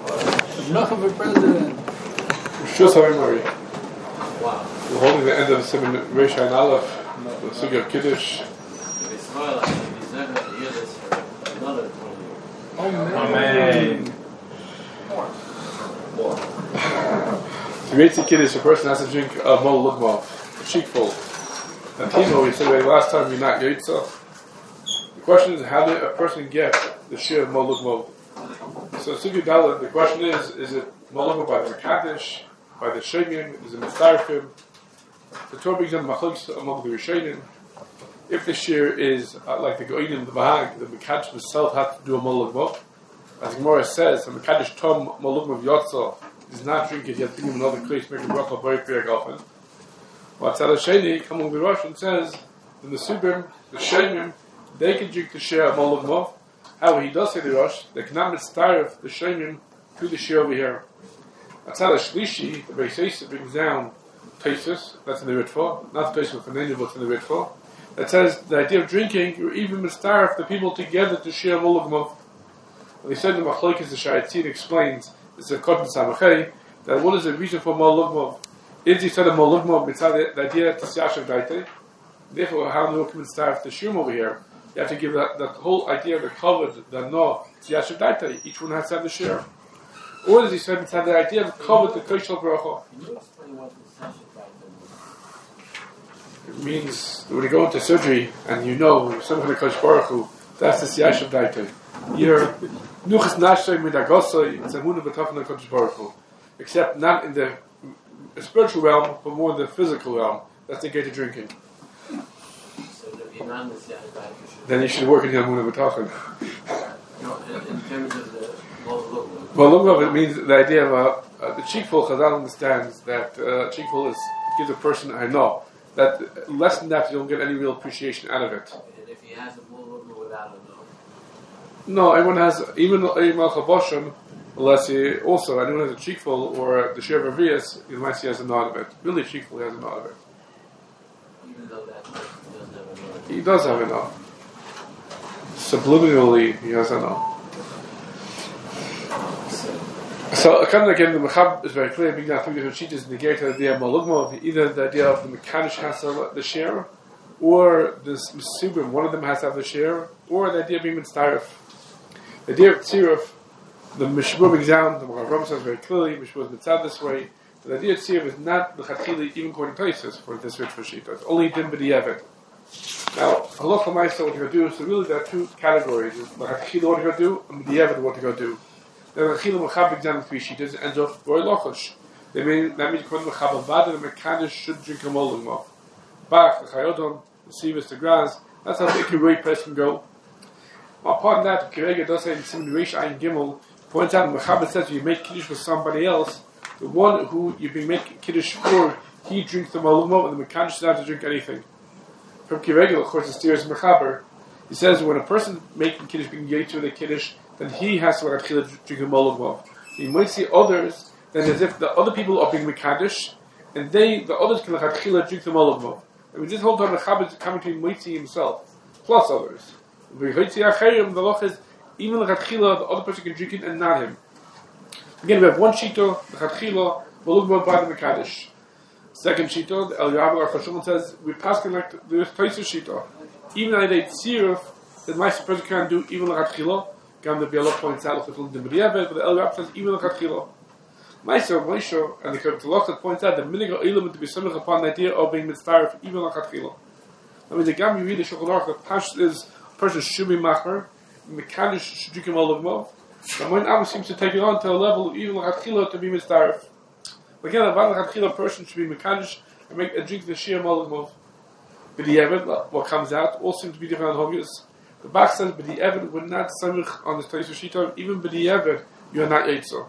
Enough of a president. Sure, sorry, Murray. Wow. We're holding the end of Simon Reish Ayin Aleph, the Sugi of Kiddush. Amen. To reach the Kiddush, a person has to drink a mol lugmov, a sheikful. And Timo, we said last time you're not Yitzah. The question is, how did a person get the share of mol lugmov? So Sugi Dalet, the question is it mol lugmov by the Kaddish, by the Shemim, is it Mitzarfim? The Torah brings down Machlokes among the Rishonim. If the share is like the Goinim, the Bahag, the Mekadosh himself had to do a mol lugmov. As Gemara says, the Mekadosh Tom mol lugmov Yotzah does not drink it, yet bring him another place, make a bracha very very often. What's Tzad Sheni, coming the Rosh and says, in the Subim, the Shemim, they can drink the share of mol lugmov. However, he does say the Rosh, they cannot mitzaref the Shemim to the share over here. Atzad Shlishi, the Beis Yosef brings down Taisus, that's in the Ritva, not the Taisus for Nenu, but in the Ritva, that says the idea of drinking, you're even mitzaref the people together to share mol lugmov. When he said the Machlokes, the Shayatzin explains, it's a Kotten Samachay, that what is the reason for mol lugmov? If he said a mol lugmov, the idea to Yashav Daitei, therefore, how do you come and start the shum over here? You have to give the whole idea of the covered, the no, Yashav Daitei. Each one has to have the share. Or as he said, it's the idea of covered the Koshel Bracha. Can you explain what the Yashav Daitei means? It means when you go into surgery and you know something like Kosh Baruch Hu, that's the Yashav Daitei. You're Nuchas Nashay Midagosai, it's a Muna B'Tafna Kosh Baruch Hu. Except not in the spiritual realm, but more in the physical realm. That's the gate of drinking. So the Iman is Yashav Daitei. Then you should work in the Muna B'Tafna. No, in terms of the mol lugmov. Well, lugmov, it means the idea of the cheekful. Chazal understands that cheekful gives a person I know that less than that you don't get any real appreciation out of it. And if he has a mol lugmov without a no. No, everyone has even a Malchaboshim, unless he also anyone has a cheekful or the share of Avias, unless he has a nod of it. Really, cheekful he has a nod of it. Even though that person doesn't have a no. He does have a nod. Subliminally, he has a nod. So, again, the Mechab is very clear. Being that three different sheets negate the idea of Malugmov, either the idea of the Mekadosh has to have the share, or the Mesubim, one of them has to have the share, or the idea of being Mitzaref. The idea of Tziruf, the Mishmur brings down, the Mechab says very clearly, Mishmur is Mitzad this way, but the idea of Tziruf is not the Chatchili, even according to Taisus, for this rich Shita. It's only Din B'Di'evet. Now, Halacha Ma'aseh, what you're going to do, so really there are two categories. The Chatchili, what you're going to do, and B'Di'evet, what you're going to do. The Chila Mechab examines three sheetas ends off Roy Lochosh. That means according to Mechab Avada, the Mekadosh should drink a mol lugmov. Bach, the Chayodon, the Sivas, the Graz. That's how the Roy person can go. Apart from that, Kirega does say in Simon Reish Ayin Gimel points out Mechab says you make kiddush for somebody else, the one who you've been making kiddush for, he drinks the mol lugmov, and the Mekadosh doesn't have to drink anything. From Kirega, of course, the steers Mechaber. He says when a person making kiddush being yet to the kiddush, then he has to drink a mol lugmov. You might see others, then as if the other people are being mekadosh, and the others can drink the mol lugmov. I mean, this whole time the Chabad is coming to Moitzi himself, plus others. The loch is even the other person can drink it and not him. Again, we have one shito, the chatchila, mol lugmov by the mekadosh. Second shito, the El Yabel Archashulman says we pass like the Taisus shito. Even though they tziruf, that my person can do even the chatchila. Gam the Bialot points out the B'Di'evet, but the El Rab says even the Chatchila. Ma'aser Moshe and the Kertalot points out the minigal element to be similar upon the idea of being mitzaref even the Chatchila. I mean, the Gam you read the Shulchan Aruch, the Pash is a person should be machmer, the Mekadosh should drink a mol lugmov. The Moin Abbas seems to take it on to a level of even the Chatchila to be mitzaref. Again, a Van Chatchila person should be Mekadosh and drink the sheer mol lugmov. B'Di'evet, what comes out, all seems to be different on Hovius. The Bach says, B'Di'evet would not samich on the Taisus Shita, even B'Di'evet, you are not Yetzo.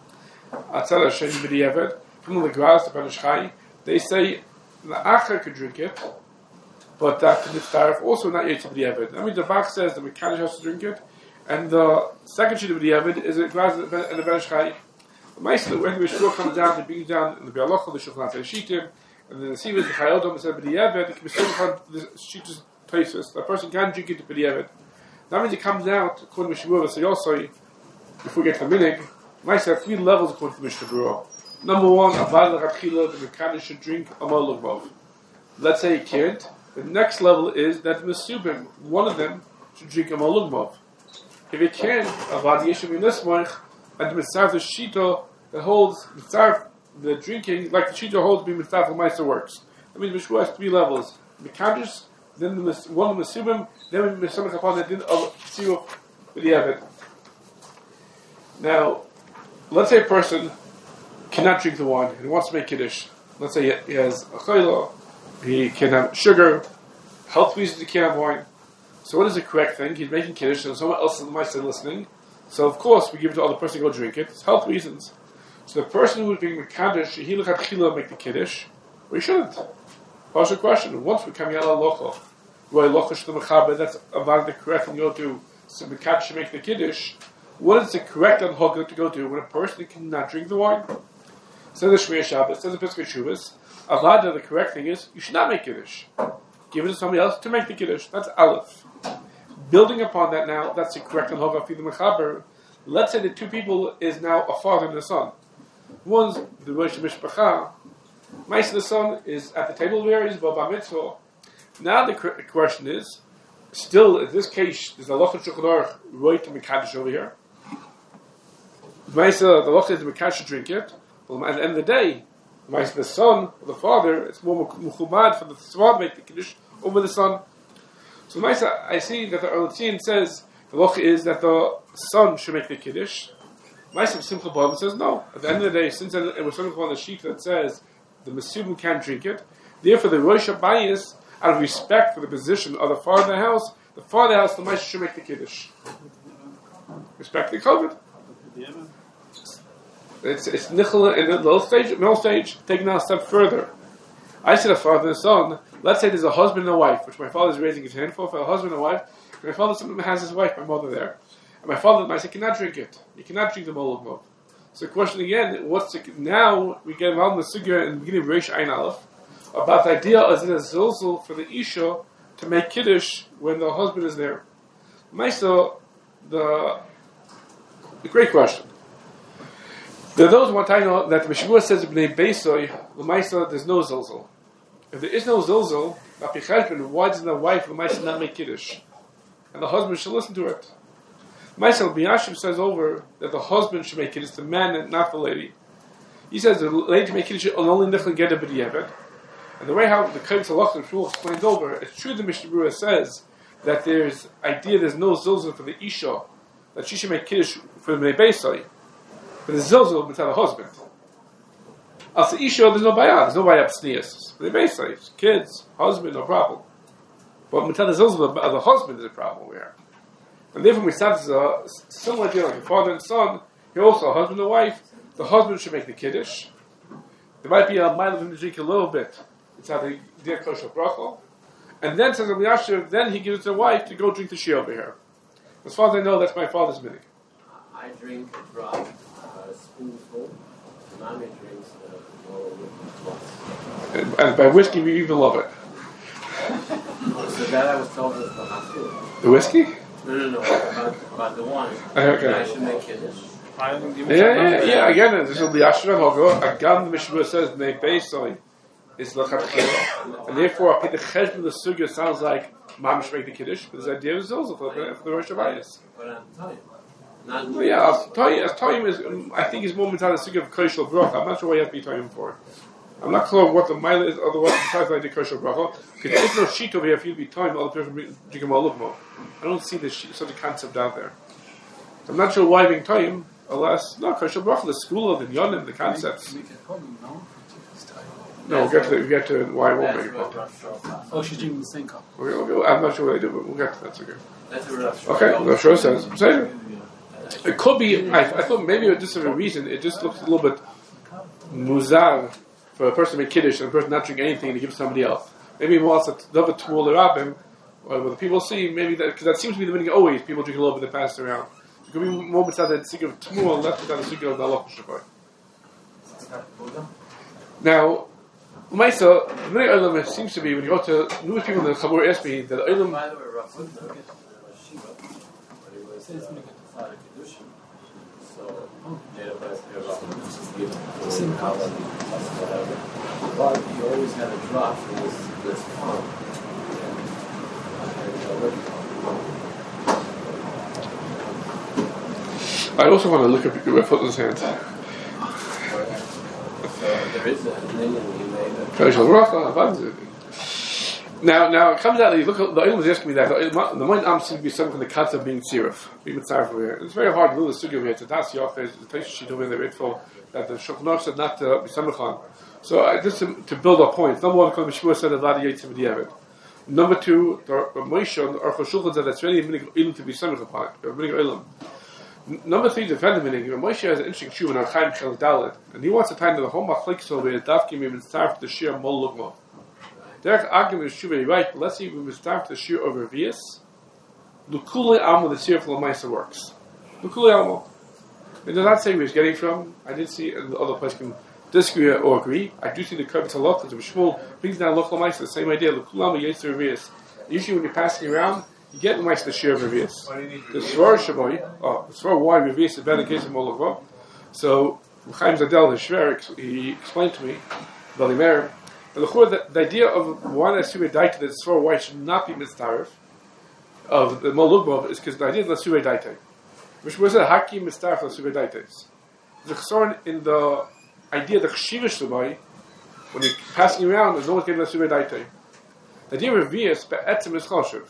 Atzal Hashem B'Di'evet, from the Graz, the Banishchai, they say, the Acher could drink it, but that the Mitzaref also not Yetzo B'Di'evet. I mean, the Bach says the Mekadosh has to drink it, and the second Shita B'Di'evet is the Graz and the Banishchai. The Meister, when the Shur comes down, the being down in the Bialocha, the Shulchan Shitim, and then the Sivas, the Chayodom, said B'Di'evet, it can be similar on the Shita's Taisus. The person can drink it to B'Di'evet. That means it comes out, according to Shavuot, so also, if we get the minig, Mice have 3 levels according to Mishnah Berurah. Number 1, avad l'chatchila, the mekadosh should drink amar lugmov. Let's say he can't. The next level is that the mesubim, one of them, should drink amar lugmov. If he can't, avad yeshem inismoich, and the mitzvah the shito that holds the drinking, like the shito holds be mitzvah the meiser works. That means Mishnah has 3 levels: mekadosh, then one of the mesubim, then we mesubim upon the din of tziruf with the evet. Now, let's say a person cannot drink the wine and he wants to make kiddush. Let's say he has a chayla, he can have sugar, health reasons he can't have wine. So what is the correct thing? He's making kiddush and someone else might say listening. So of course we give it to the other person to go drink it. It's health reasons. So the person who's being mekadosh, he lechatchila make the kiddush, or he shouldn't. Partial question. Once we come yalla locha, that's about the correct thing to go to. So mekadosh should make the kiddush. What is the correct anhaga to go to when a person cannot drink the wine? Says the Shmir Shabbos, says the Pesach Shuvas, Avada, the correct thing is, you should not make Kiddush. Give it to somebody else to make the Kiddush. That's Aleph. Building upon that now, that's the correct anhaga for the Mechaber. Let's say the 2 people is now a father and a son. One's the Rosh Mishpacha. Mice the son is at the table where he's Baba Mitzvah. Now the question is, still in this case, there's a Loch of Shulchan Aruch right to Mekadosh over here. Mice the Loch is the Mekadosh should drink it. Well, at the end of the day, the son, the father, it's more muchumad for the tzvah to make the kiddush over the son. So I see that the Erletzian says the loch is that the son should make the kiddush. Maisa simple Bible says no. At the end of the day, since it was something on the sheet that says the mesubim can't drink it, therefore the Rosh Hashanah, out of respect for the position of the father of the house, the Maisa should make the kiddush. Respect the COVID. It's nichel in the middle stage, taking now a step further. I said a father and a son. Let's say there's a husband and a wife, which my father is raising his hand for a husband and a wife. My father has his wife, my mother there. And my father, I said, cannot drink it. You cannot drink the molog mov. So the question again, now we get involved in the sugya in the beginning of Reish Ayin Aleph about the idea is it a zilzul for the isha to make kiddush when the husband is there. Maisa, the great question. There are those who want to know that the Mishnah says b'nei beisoy l'maisa there's no zilzul. If there is no zilzul, why does the wife l'maisa not make kiddush, and the husband should listen to it? Maisa B'Yashim says over that the husband should make kiddush, the man and not the lady. He says the lady should make kiddush only nichel get a b'diavad. And the way how the Kohen Salach and Shmuel explains over, it's true the Mishnah Berurah says that there's no zilzul for the isha, that she should make kiddush for the b'nei beisoy. But the zilzul will tell the husband. As the isha, there's no bayah p'snias. The beisoy, kids, husband, no problem. But the zilzul of the husband is a problem here. And therefore we start a similar deal like a father and son. Here also a husband and wife. The husband should make the kiddush. There might be a mile of him to drink a little bit. It's how they do kosher brachol. And then says Rabbi Yashiv, then he gives it to the wife to go drink the shir over here. As far as I know, that's my father's minig. I drink a drop, a spoonful. Mommy drinks a bowl with And by whiskey, we even love it. So that I was told was the hospital. The whiskey? No, about the wine. Okay. I should make kiddush. Yeah. Again, this will be Ashram Hogo. Again, the Mishnah says Bnei Beisoy is lachatchila, and therefore I put the cheshbon the sugya sounds like Mom should make the kiddush, but the idea is also for the Rosh Hashanah. But I'm telling you. Yeah, I'll tell you is I think is more mental the sugya of kosher bracha. I'm not sure what you have to be telling him for. I'm not clear what the mile is, otherwise besides like the kosher bracha. Because there's no sheet over here for you to be telling all the people drink them all look more. I don't see this such a concept out there. I'm not sure why being time, unless no kosher bracha, the school of the yonim, the concepts. No, we'll get to why I won't make it problem. Oh, she's drinking the same cup. I'm not sure what they do, but we'll get to that. Okay. That's a rough Okay, the show says. It could be. I thought maybe it was just a reason. It just looks a little bit muzar for a person to make kiddush and a person not drink anything and to give somebody else. Maybe he wants to have a tool to rob him, or what the people see. Maybe that because that seems to be the meaning. Always people drink a little bit and pass it around. It could be moments out that seek of tmur and less without the seek of the Allah Shabbat. Now. Umaysa, the many Olam seems to be when you go to numerous people in the Chabur ask me that the Olam. Data price pair of whatever. But you always had a drop from this pump. I also want to look at your footnote's hand. So there is a million you made. Now it comes out that you look at the Ilm is asking me that the main am seems to be something from the concept of being tziruf, being mitzaref over here. It's very hard to do the studio here. It's a das yocheh, the place she told me in the Ritful that the Shulchan Aruch said not to be samachan. So just to build up points. Number one, Kol Mishmur said a lot of yitzim b'diavad. Number two, the Moshe and the Aruch HaShulchan said that's really a minig ilm to be samach upon it. A minig ilm. Number three, defend the minig. Moshe has an interesting shuv in Archaim Shel Dalet, and he wants to tie into the whole machlekes over here. Dafkim even start the shir mol lugmo. Derek argument is true, right? But let's see if we start the shir over Vias. Lukule Alma, the shir for Lamaisa works. Lukule Alma. It does not say where he's getting from. I did see the other place can disagree or agree. I do see the Kavit Halach, because Shmuel brings down Loch Lamaisa, the same idea. Lukule Alma, Yetzer Vias. Usually when you're passing around, you get Lamaisa the shir of Vias. The Svar Shaboy, the Svar why Vias is better in case of Molokva. So, Chaim Zadel, the Shver, he explained to me, Valimer, the idea of why the Surah Daita that the Svar why should not be mitzaref of the Molugmov is because the idea of the Surah Daita, which was a Hakim mitzaref of the Surah Daita. The chesron in the idea of the Chshiva Shabbai, when you're passing around, there's no one's getting the Surah Daita. The idea of Revius, Be'etzim is Choshev.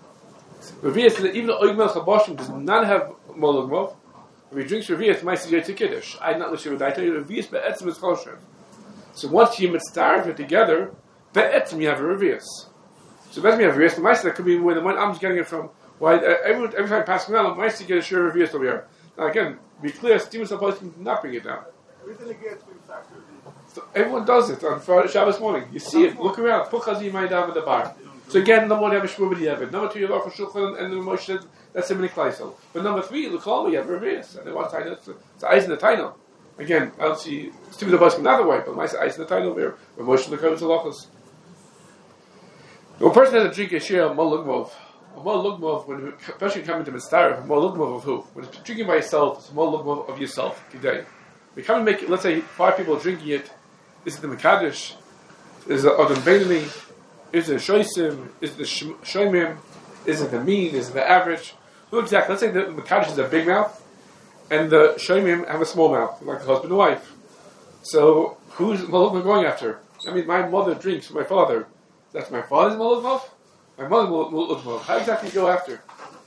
Revius is that even the Oigmel Chaboshim does not have Molugmov. If he drinks Revius, might say to Kiddush. I not the Surah Daita, Revius Be'etzim is Choshev. So once you mitzaref it together, be'etzim you have a revius. So be'etzim you have a revius. The ma'aseh that could be where the one I'm getting it from. Why every time passing around, the ma'aseh get a sure revius over here. Now again, be clear, Stephen supposed to not bring it down. Everything gets been factored in. So everyone does it on Friday, Shabbos morning. You see it. Look around. Puchazi ma'adav at the bar. So again, number one, you have a shmur b'diavad. Number two, you have a shulchan, and the Moshe said that's a mini klaisel. But number three, the klal, you have a revius. And then one time, it's the eyes in the tainel. Again, I don't see Stephen the Bus another way, but my ice in the title here, where Moshe the Kovetz Halachos. When a person has a drink a share of Mol Lugmov, when especially coming to Mitzaref, Mol Lugmov of who? When it's drinking by yourself, it's Mol Lugmov of yourself today. We come and make, let's say, 5 people are drinking it. Is it the Mekadosh? Is it Adam Beinani? Is it Shoisim? Is it the Shoimim? Is it the mean? Is it the average? Who exactly? Let's say the Mekadosh is a big mouth, and the Shoimim have a small mouth, like the husband and wife. So, who's Maluk going after? I mean, my mother drinks with my father. That's my father's Maluk. My mother's Maluk. How exactly do you go after?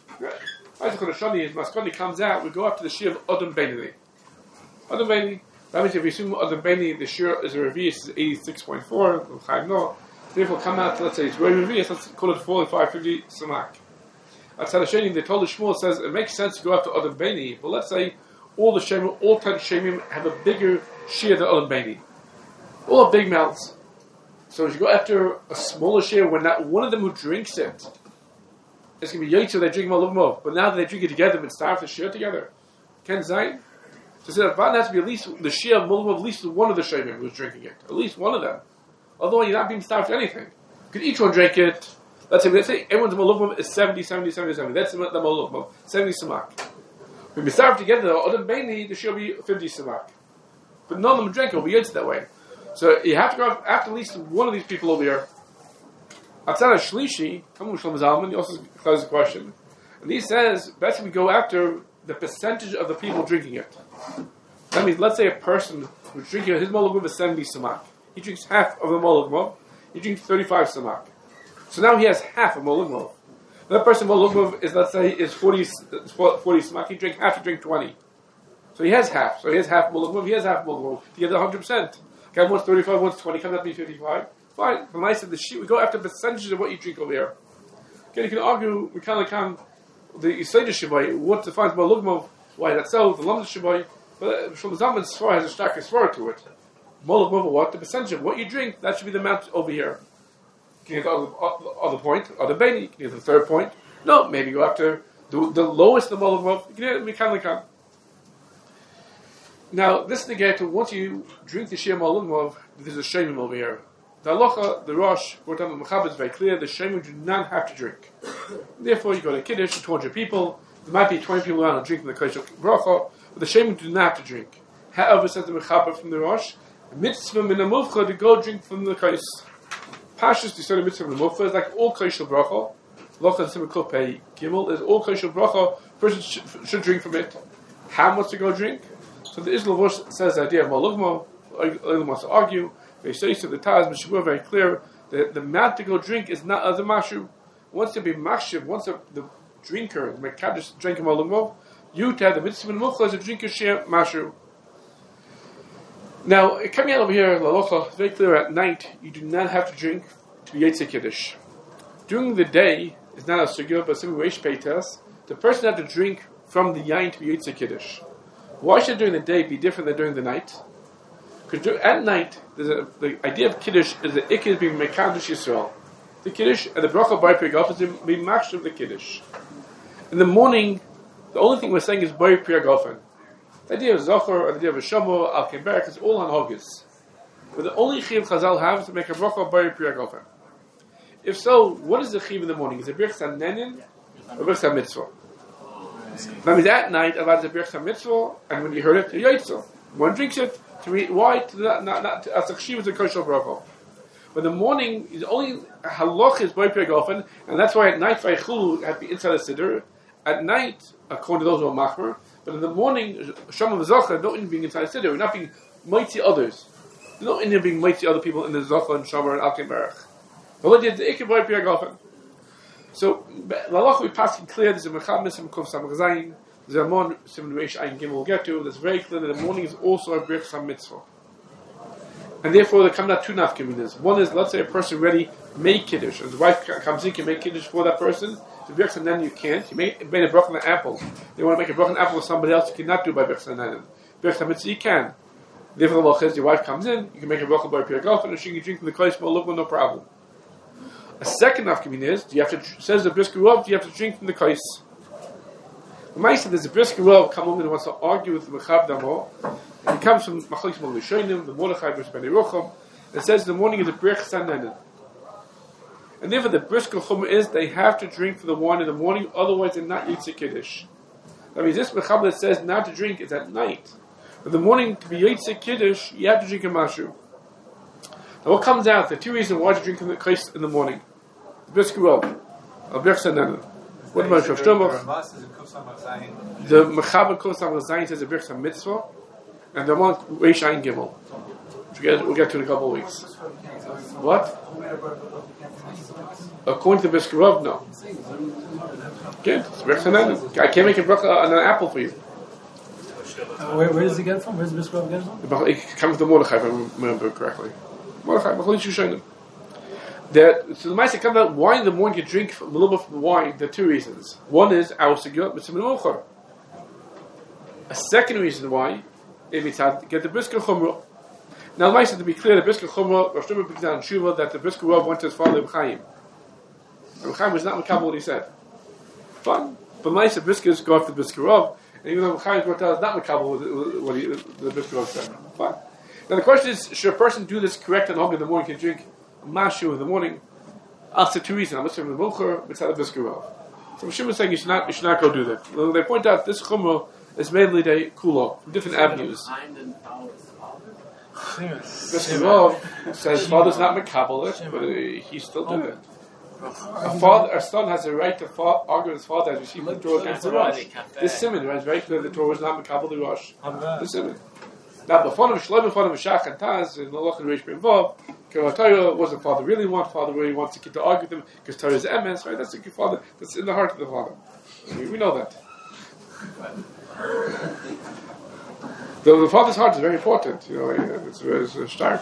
Isaac Shani, his Maskoni comes out, we go after the Shir of Adam Beinani. Adam Beinani, that means if we assume Adam Beinani, the Shir is a Revius, is 86.4, Chaim no. Therefore, come out to, let's say, it's very Revius, let's call it 4550 Samak. At Sadasheni, they told the Shmuel says it makes sense to go after Adam Beinani, but let's say all 10 Shemim have a bigger share than Adam Beinani. All have big mouths. So as you go after a smaller share, when not one of them who drinks it, it's going to be Yaitzer, they drink more. But now that they drink it together and start to share together, Ken Zayn. So that Van has to be at least the share of Mulmov, at least one of the Shemim who's drinking it. At least one of them. Although you're not being starved to anything. Because each one drink it. Let's say everyone's Malukmov is 70. That's the Malukmov. 70 Samak. When we start together, the Adam Beinani, the share will be 50 Samak. But none of them drink it, will be Yitz that way. So you have to go after at least one of these people over here. Outside of Shlishi, come with Shlomo Zalman, he also closes the question. And he says, basically we go after the percentage of the people drinking it. That means, let's say a person who's drinking it, his Malukmov is 70 Samak. He drinks half of the Malukmov, he drinks 35 Samak. So now he has half of Molugmov. That person Molugmov is, let's say, is 40 Samak. He drink 20. So he has half. So he has half Molugmov, he has half Molugmov. To get the 100%. Guy wants 35, wants 20, comes out to be 55. Fine. But I said the sheet, we go after percentages of what you drink over here. Okay, you can argue, we kind of come, the Yisayda Shabbai, what defines Molugmov, why that's so, the Lamda Shabbai, but Shlomo Zalman's Svar has a stark Svar to it. Molugmov, what? The percentage of what you drink, that should be the amount over here. Can you get the other point, other Beinani? Can you get the third point? No, maybe go after the lowest of Molugmov. You can get Mikan. Now, this negates once you drink the Shir Molugmov, there's a Shemim over here. The halacha, the Rosh, Gortam and Mechaber is very clear. The Shemim do not have to drink. Therefore, you go to Kiddush, 200 people. There might be 20 people around and drinking the Kodesh Bracha. but the Shem do not have to drink. However, says the Mechaber from the Rosh, mitzvah min amuvcha to go drink from the kais. Pashas to study mitzvah min amuvcha is like all kaishal bracha. Locha and Simcha Pei Gimel is all kaishal bracha. Person should drink from it. How much to go drink? So the Isla Vosh says the idea of Malugmo. Oilam wants to argue. They say to the Taz, but she was very clear that the amount to go drink is not as a mashu. Once to be mashiv, once the drinker, the mekadosh drinking Malugmo, you to have the mitzvah min amuvcha as a drinker share mashu. Now, coming out over here, Lalocha, very clear at night, you do not have to drink to be Yetzer Kiddush. During the day, is not a sugya, but some Reish Peitas, the person has to drink from the yain to be Yetzer Kiddush. Why should during the day be different than during the night? Because at night, the idea of Kiddush is that Ikk is being Mekadosh Yisrael. The Kiddush and the Bracha Bar Priyagofen is being Makshah of the Kiddush. In the morning, the only thing we're saying is Bar Priyagofen. The idea of Zohar or the idea of Shamo, Al Keberek is all on Hogis. But the only Chiv Chazal have is to make a Bracha Bar Priyagofen. If so, what is the Chiv in the morning? Is it Birch Nenin or Birch Mitzvah? That means at night, about the Birch Mitzvah, and when you heard it, you're Yotzer. One drinks it to read. Why? Not as a Chiv is a Koshel Bracha. But the morning is only Halach is Bar Priyagofen, and that's why at night Vaychulu had to be inside the Siddur. At night, according to those who are Machmer, but in the morning, Shama v'Zocha, not in being inside the Siddur, we're not being mighty others. We're not in being mighty other people in the Zocha and Shama and Al Keberach. But what did the Ikk Bar Priyagofen? So, Lalach we passing clear, there's a Mechab Mitzvah Kuf Samach Zayin, there's a Mon Simon Reish Ayin Gimel we'll get to, there's very clear that the morning is also a Birch Sam Mitzvah. And therefore there come out two nafkaminas. One is, let's say a person already made Kiddush, and the wife comes in, can make Kiddush for that person, the Birch and then you can't. You made a Birch on an apple. They want to make a Birch on an apple with somebody else, you cannot do by Birch and then. Birch Mitzvah you can. Therefore the Lach is, your wife comes in, you can make a Birch by Priyagofen, and she can drink from the Kodesh Malugma, no problem. A second nafkamin is, do you have to, says the Brisker Rav, do you have to drink from the kais? The Maisa, there's a Brisker Rav come over and wants to argue with the Mechab Damo, and he comes from Machalik Shmuel Rishonim, the Mordechai versus Ben Yerucham, and says the morning is a Birch Sanenin. And therefore the Brisker Chum is, they have to drink for the wine in the morning, otherwise they're not Yetzer Kiddush. That means this Mechab that says not to drink is at night. But the morning, to be Yetzer Kiddush, you have to drink a mashu. Now what comes out, the two reasons why to drink from the kais in the morning. Brisker Rav, a Birch Sanenin. What about Rav Shlomo? The Mechaber Kuf Samach Zayin says a Birch Sam Mitzvah, and the one Reish Ayin Gimel. We'll get to in a couple of weeks. What? According to the Brisker Rav, no. Good. It's Birch Sanenin. I can't make a bracha on an apple for you. Where does he get it from? Where's the Brisker Rav get it from? It comes from Mordechai, if I remember correctly. Mordechai, Machalik Shushanim. So the Maisa comes out, why in the morning you drink a little bit from the wine? There are two reasons. One is, our Sigurd Mitzvah Mochar. A second reason why, if it's had to get the Brisker Chumrah. Now the Maisa, to be clear, the Brisker Chumrah, Rosh Hashanah brings down in Shuvah that the Brisker Rav went to his father Reb Chaim. Reb Chaim was not Makabel what he said. Fine. But Maisa, Briskers go after the Brisker Rav, and even though Reb Chaim brought out not Makabel what the Brisker Rav said. Fine. Now the question is, should a person do this correct and long in the morning, can drink mashu in the morning? After two reasons, I'm listening to the Mocher, Mitzvah Brisker Rav. So Mishim is saying you should not go do that. Well, they point out this Chumrah is mainly the Kulo, from different avenues. Brisker Rav says father's not Makabel it, but he still did it. A son has a right to argue with his father as received the Torah against the Rosh. This Simon, right, is very clear the Torah was not Makabel the Rosh. This Simon. Now, before of Shlomo, before of Shach and Taz, in the Loch and Reish B'Vav, Torah was the father really want. Father really wants to keep to argue with him because Torah is emes, right? That's the father. That's in the heart of the father. We know that. The father's heart is very important. You know, it's stark.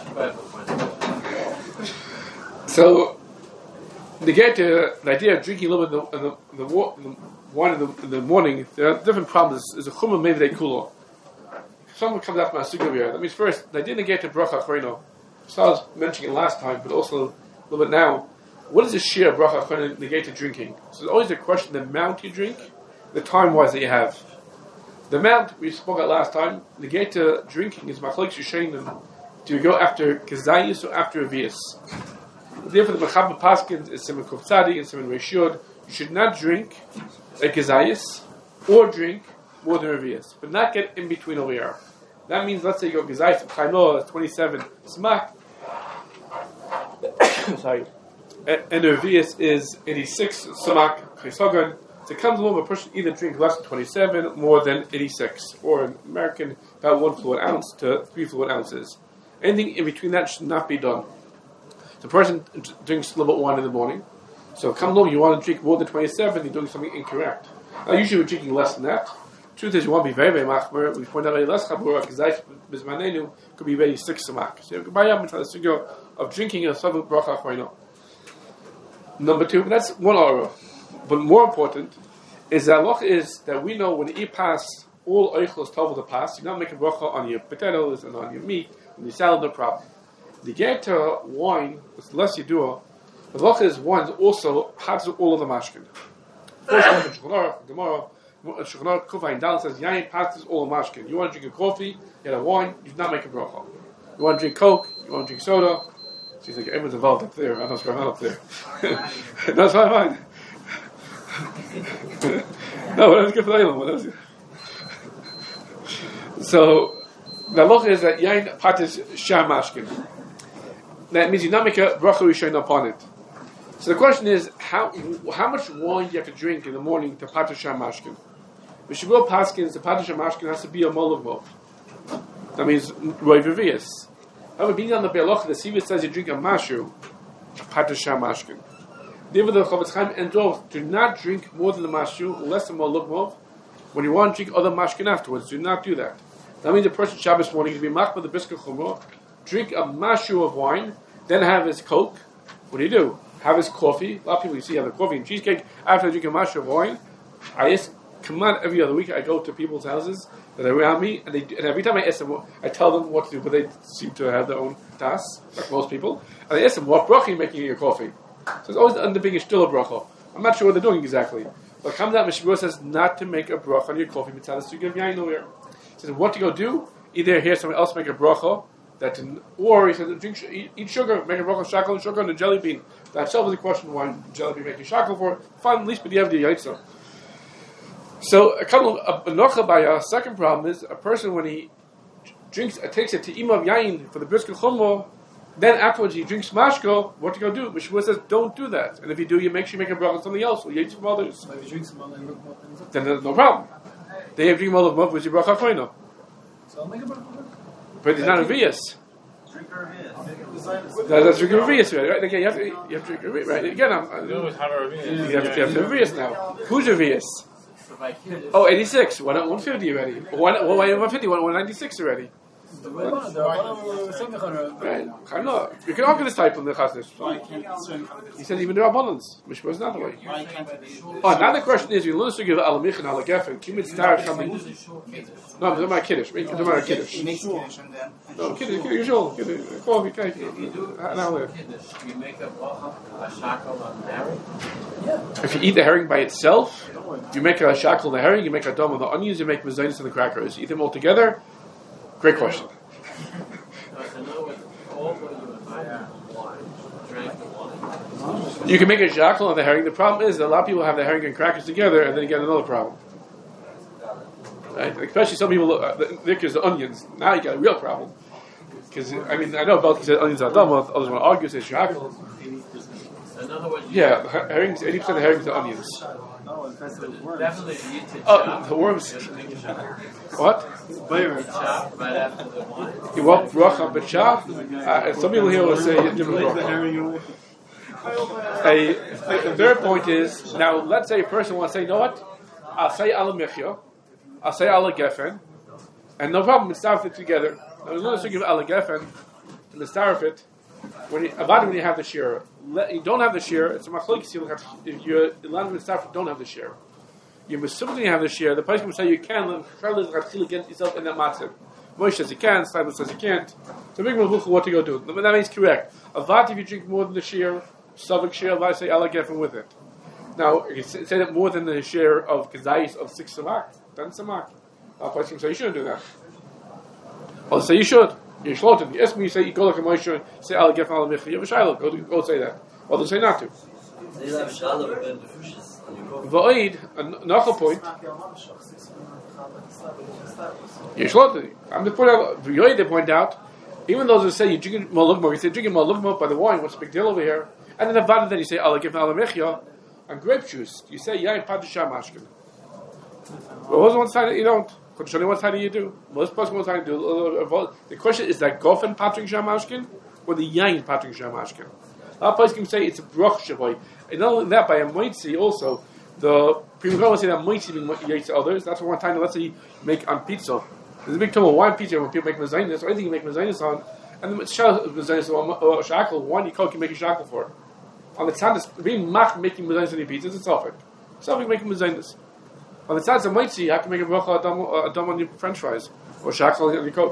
So, the idea of drinking a little bit of the wine in the morning, there are different problems. There's a chumah maybe kulo. Someone comes after my sukkah here. That means first, they didn't get to bracha achrino. So I was mentioning it last time, but also a little bit now. What is the share of bracha achrino negate to drinking? So there's always a question: the amount you drink, the time-wise that you have. The amount we spoke about last time, negate to drinking is machlok shushanim. Do you go after kezayis or after avius? Therefore, the mechaber paskins is siman kuf tzadi and siman reishud. You should not drink a kezayis or drink more than Revius, but not get in between over here. That means, let's say you go Gezayis of Chaino, 27 Smak, sorry, and the Revius is 86 Smak, Chaysogan. So it comes along, a person either drink less than 27, more than 86, or in American, about 1 fluid ounce to 3 fluid ounces. Anything in between that should not be done. The person drinks a little bit of wine in the morning, so come along, you want to drink more than 27, you're doing something incorrect. Now, usually we're drinking less than that. Truth is, you want to be very, very machmer. We point out very less chabura, because that could be very 6 samak. So you can buy up into the sugo of drinking a savuk bracha chayno. Number 2, that's one aura. But more important is that loch is that we know when you eat pass, all oichlos tov the pass, you not make a bracha on your potatoes and on your meat, on your salad, no problem. The get to wine, it's less you do. The loch is wine also has all of the mashkin. First one, Gemara, Shulchan Kufayin Dal says yain passes all of mashkin. You want to drink a coffee, you had a wine, you do not make a bracha. You want to drink Coke, you want to drink soda. She's like, everyone's involved up there. I don't know what's going on up there. That's fine. No, that's good for the island. So the halacha is that yain patis sham mashkin. That means you not make a bracha rishon upon it. So the question is, how much wine do you have to drink in the morning to patis sham mashkin? Mishabur paskins, the patis sham mashkin has to be a molavov. That means roiv revius. However, being on the Be'aloch, the Siva says you drink a mashu, patis sham mashkin. Therefore, the Chavetz Chaim and Dov do not drink more than the mashu, less than moluvmov. When you want to drink other mashkin afterwards, do not do that. That means the person Shabbos morning can be machma the biskut chumrah, drink a mashu of wine, then have his Coke. What do? Have his coffee. A lot of people you see have the coffee and cheesecake after they drink a mashu of wine. I just come out every other week. I go to people's houses that are around me, and every time I ask them, I tell them what to do, but they seem to have their own tasks, like most people. And I ask them, what bracha are you making in your coffee? So it's always under being a still bracha. I'm not sure what they're doing exactly. But comes out, Mishabur says not to make a bracha on your coffee mitzvah to give yain over here. He says, what to go do? Either hear someone else make a bracha, or he says, eat sugar, make a bracha shackle and sugar and a jelly bean. That itself is a question why jelly bean making shackle for. Fine, at least, but you have the yaitza. So a second problem is a person when he takes a te'ima of yain for the briskut chumrah, then afterwards he drinks mashko. What to go do? Mishabur says don't do that, and if you do, you make sure you make a bracha on something else or you eat from others. So if you drink some other then there's no problem. They have drink all of mov with your bracha chayno. So I'll make a bracha. But it's not a vias. Drink her That's drinking a vias, right? Again, you have to drink a vias, right? Again, you have to have a vias now. Who's a vias? Oh, 86. 150 already. 150, 196 already. Right. You can argue this type on the chasnish. He said even there are abundance, which was not the way. Oh, now the question is, you learn to give alamich and alagefen. Kimid star something. No, I'm talking about kiddush. I'm talking about kiddush. No, kiddush. Usual. Coffee, cake. You make a shackle on herring? Yeah. If you eat the herring by itself, you make a shackle on the herring, you make a dome on the onions, you make mezainis and the crackers. You eat them all together. Great question. You can make a shackle on the herring. The problem is that a lot of people have the herring and crackers together, and then you get another problem. Right? Especially some people, because the onions. Now you got a real problem. Because I know about said onions are dumb. Others want to argue say shackle. In other words, herrings. 80% of the herrings are onions. Definitely the worms. What? right after the wine. You want bracha b'chav? Some people here will say different bracha. The third point is, now let's say a person wants to say, you know what? I'll say ala michya, I'll say ala gefen, and no problem, mitzaref it together. Now there's no such give ala gefen to mitzaref it when you have the shear. You don't have the shear, it's a machlokes. If you're allowed to mitzaref, don't have the shear. You must simply have the shear. The person will say you can, against yourself in that matzah. Moshe says you can, Simon says you can't. So big what to go do. That means correct. Avat, if you drink more than the shear, Savik share, I say ala gefen with it. Now, you say that more than the share of Kazais of 6 samak, 10 samak. I'll question say you shouldn't do that. I'll say you should. You should. If you ask me, you say you go like a Moshe, say ala gefen ala michi. You have a shiloh. Go say that. Others say not to. Va'id, another point. Yeshlot. I'm just pointing out. They point out, even those who say you drinking malugma, you say drinking malugma by the wine. What's the big deal over here? And then the then you say Allah give alamechia and grape juice. You say yain padishah mashkin. Well, what's one side that you don't? Could show you what side you do? Most person what side do. The question is that gofen patring shamashkin or the yain patring shamashkin. Our place can say it's a brach shaboy. And not only that, by a moitzi also, the people will say that moitzi being yates to others. That's one time, let's say you make on pizza. There's a big term of wine pizza when people make mezainis, or anything you make mezainis on, and the mezainis or shackle, one you can make a shackle for. On the tzad, being mach making mezainis on your pizzas, it's selfic. Selfic making mezainis. On the tzad, a moitzi, how can make a bracha adam on your french fries, or shackle on your coke.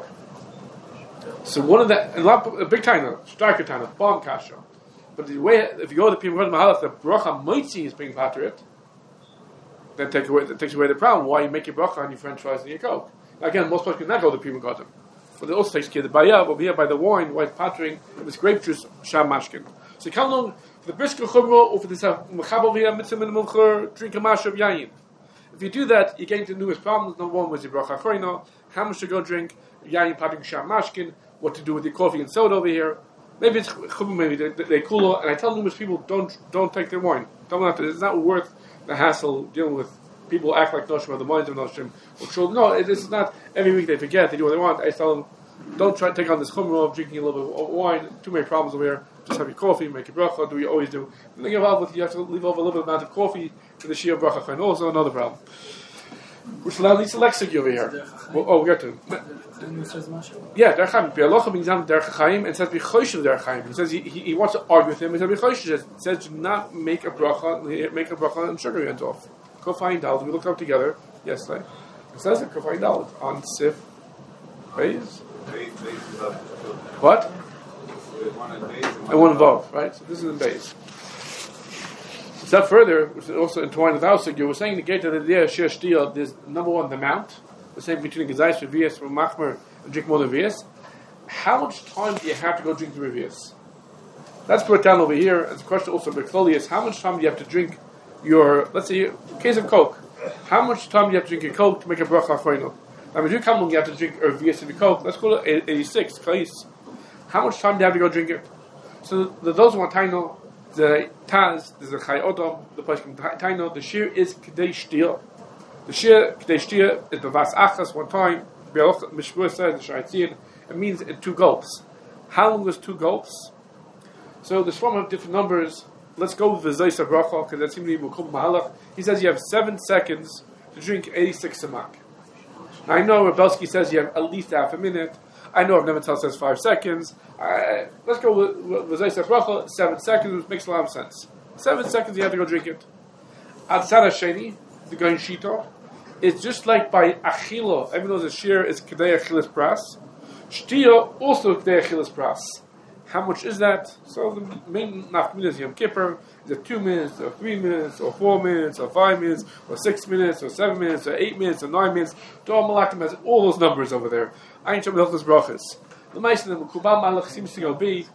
So one of the, a big taina, striker taina, bomb kasha. But the way, if you go to the people Mahalach, the bracha moitzi is being patriot, that takes away the problem. Why you make your bracha on your french fries and your coke? Again, most people cannot go to the people Godim. But it also takes care of the bayah, over here by the wine, why it's pattering with grape juice, sham mashkin. So you come along for the brisker chumro, or for this mechab over here, mitzvah min mumchur, drink a mash of yayin. If you do that, you're getting to the newest problems. Number one was your bracha choino, how much to go drink, yayin pattering sham mashkin, what to do with your coffee and soda over here. Maybe it's chumro, maybe they cool, and I tell numerous people, don't take their wine. It's not worth the hassle dealing with people act like Noshim or the minds of Noshim. No, it's not. Every week they forget, they do what they want. I tell them, don't try to take on this chumrah of drinking a little bit of wine. Too many problems over here. Just have your coffee, make your bracha, do what you always do. And then you have to leave over a little bit amount of coffee for the shia bracha. And also another problem. Which now leads to lexic over here. We'll get to it. Yeah, Der Chaim. Bialocha brings down Der Chaim and says B'choishev Der Chaim. He says he wants to argue with him. He says B'choishev says do not make a bracha and sugar ends off. Kofayim Dalet. We looked up together yesterday. It says it Kofayim Dalet on Sif Beis. What? And one Vav, right? So this is in Beis. Step further, which is also entwined with our sugya, we're saying the gate of the idea shir shtia. There's number one the mount. The same between the gezayis revius from machmer and drink more revius. How much time do you have to go drink the revius? That's brought down over here. And the question also by is how much time do you have to drink your, let's say, case of Coke. How much time do you have to drink your Coke to make a bracha choino? Now, if you come along, you have to drink a revius of your Coke. Let's call it 86 kais. How much time do you have to go drink it? So those who want taino, the Taz, there's a Chai Odom, the Pashkim Taino, the Shir is K'dei Shtir. The Shir, K'dei Shtir, is Bavas Achas, one time, Mishpur says, the Shaitzin, it means in 2 gulps. How long was 2 gulps? So there's one of different numbers. Let's go with the Zaysa Bracha, because that seems to be Mukum Mahalach. He says you have 7 seconds to drink 86 samak. Now I know Rebelsky says you have at least half a minute. I know Rav Neventel says 5 seconds. Let's go with Zaysa Bracha, 7 seconds, which makes a lot of sense. 7 seconds you have to go drink it. Atzara Sheni, the Goyin Shito, it's just like by Achilo, even though the Shir is Kedei Achilas Pras, Shtia also Kedei Achilas Pras. How much is that? So the main nafkamina is Yom Kippur. Is it 2 minutes, or 3 minutes, or 4 minutes, or 5 minutes, or 6 minutes, or 7 minutes, or 8 minutes, or 9 minutes? Dor Malakim has all those numbers over there. Ayin Shem Hilchos Brachas. The Ma'aseh the Mekubal Malach seems to be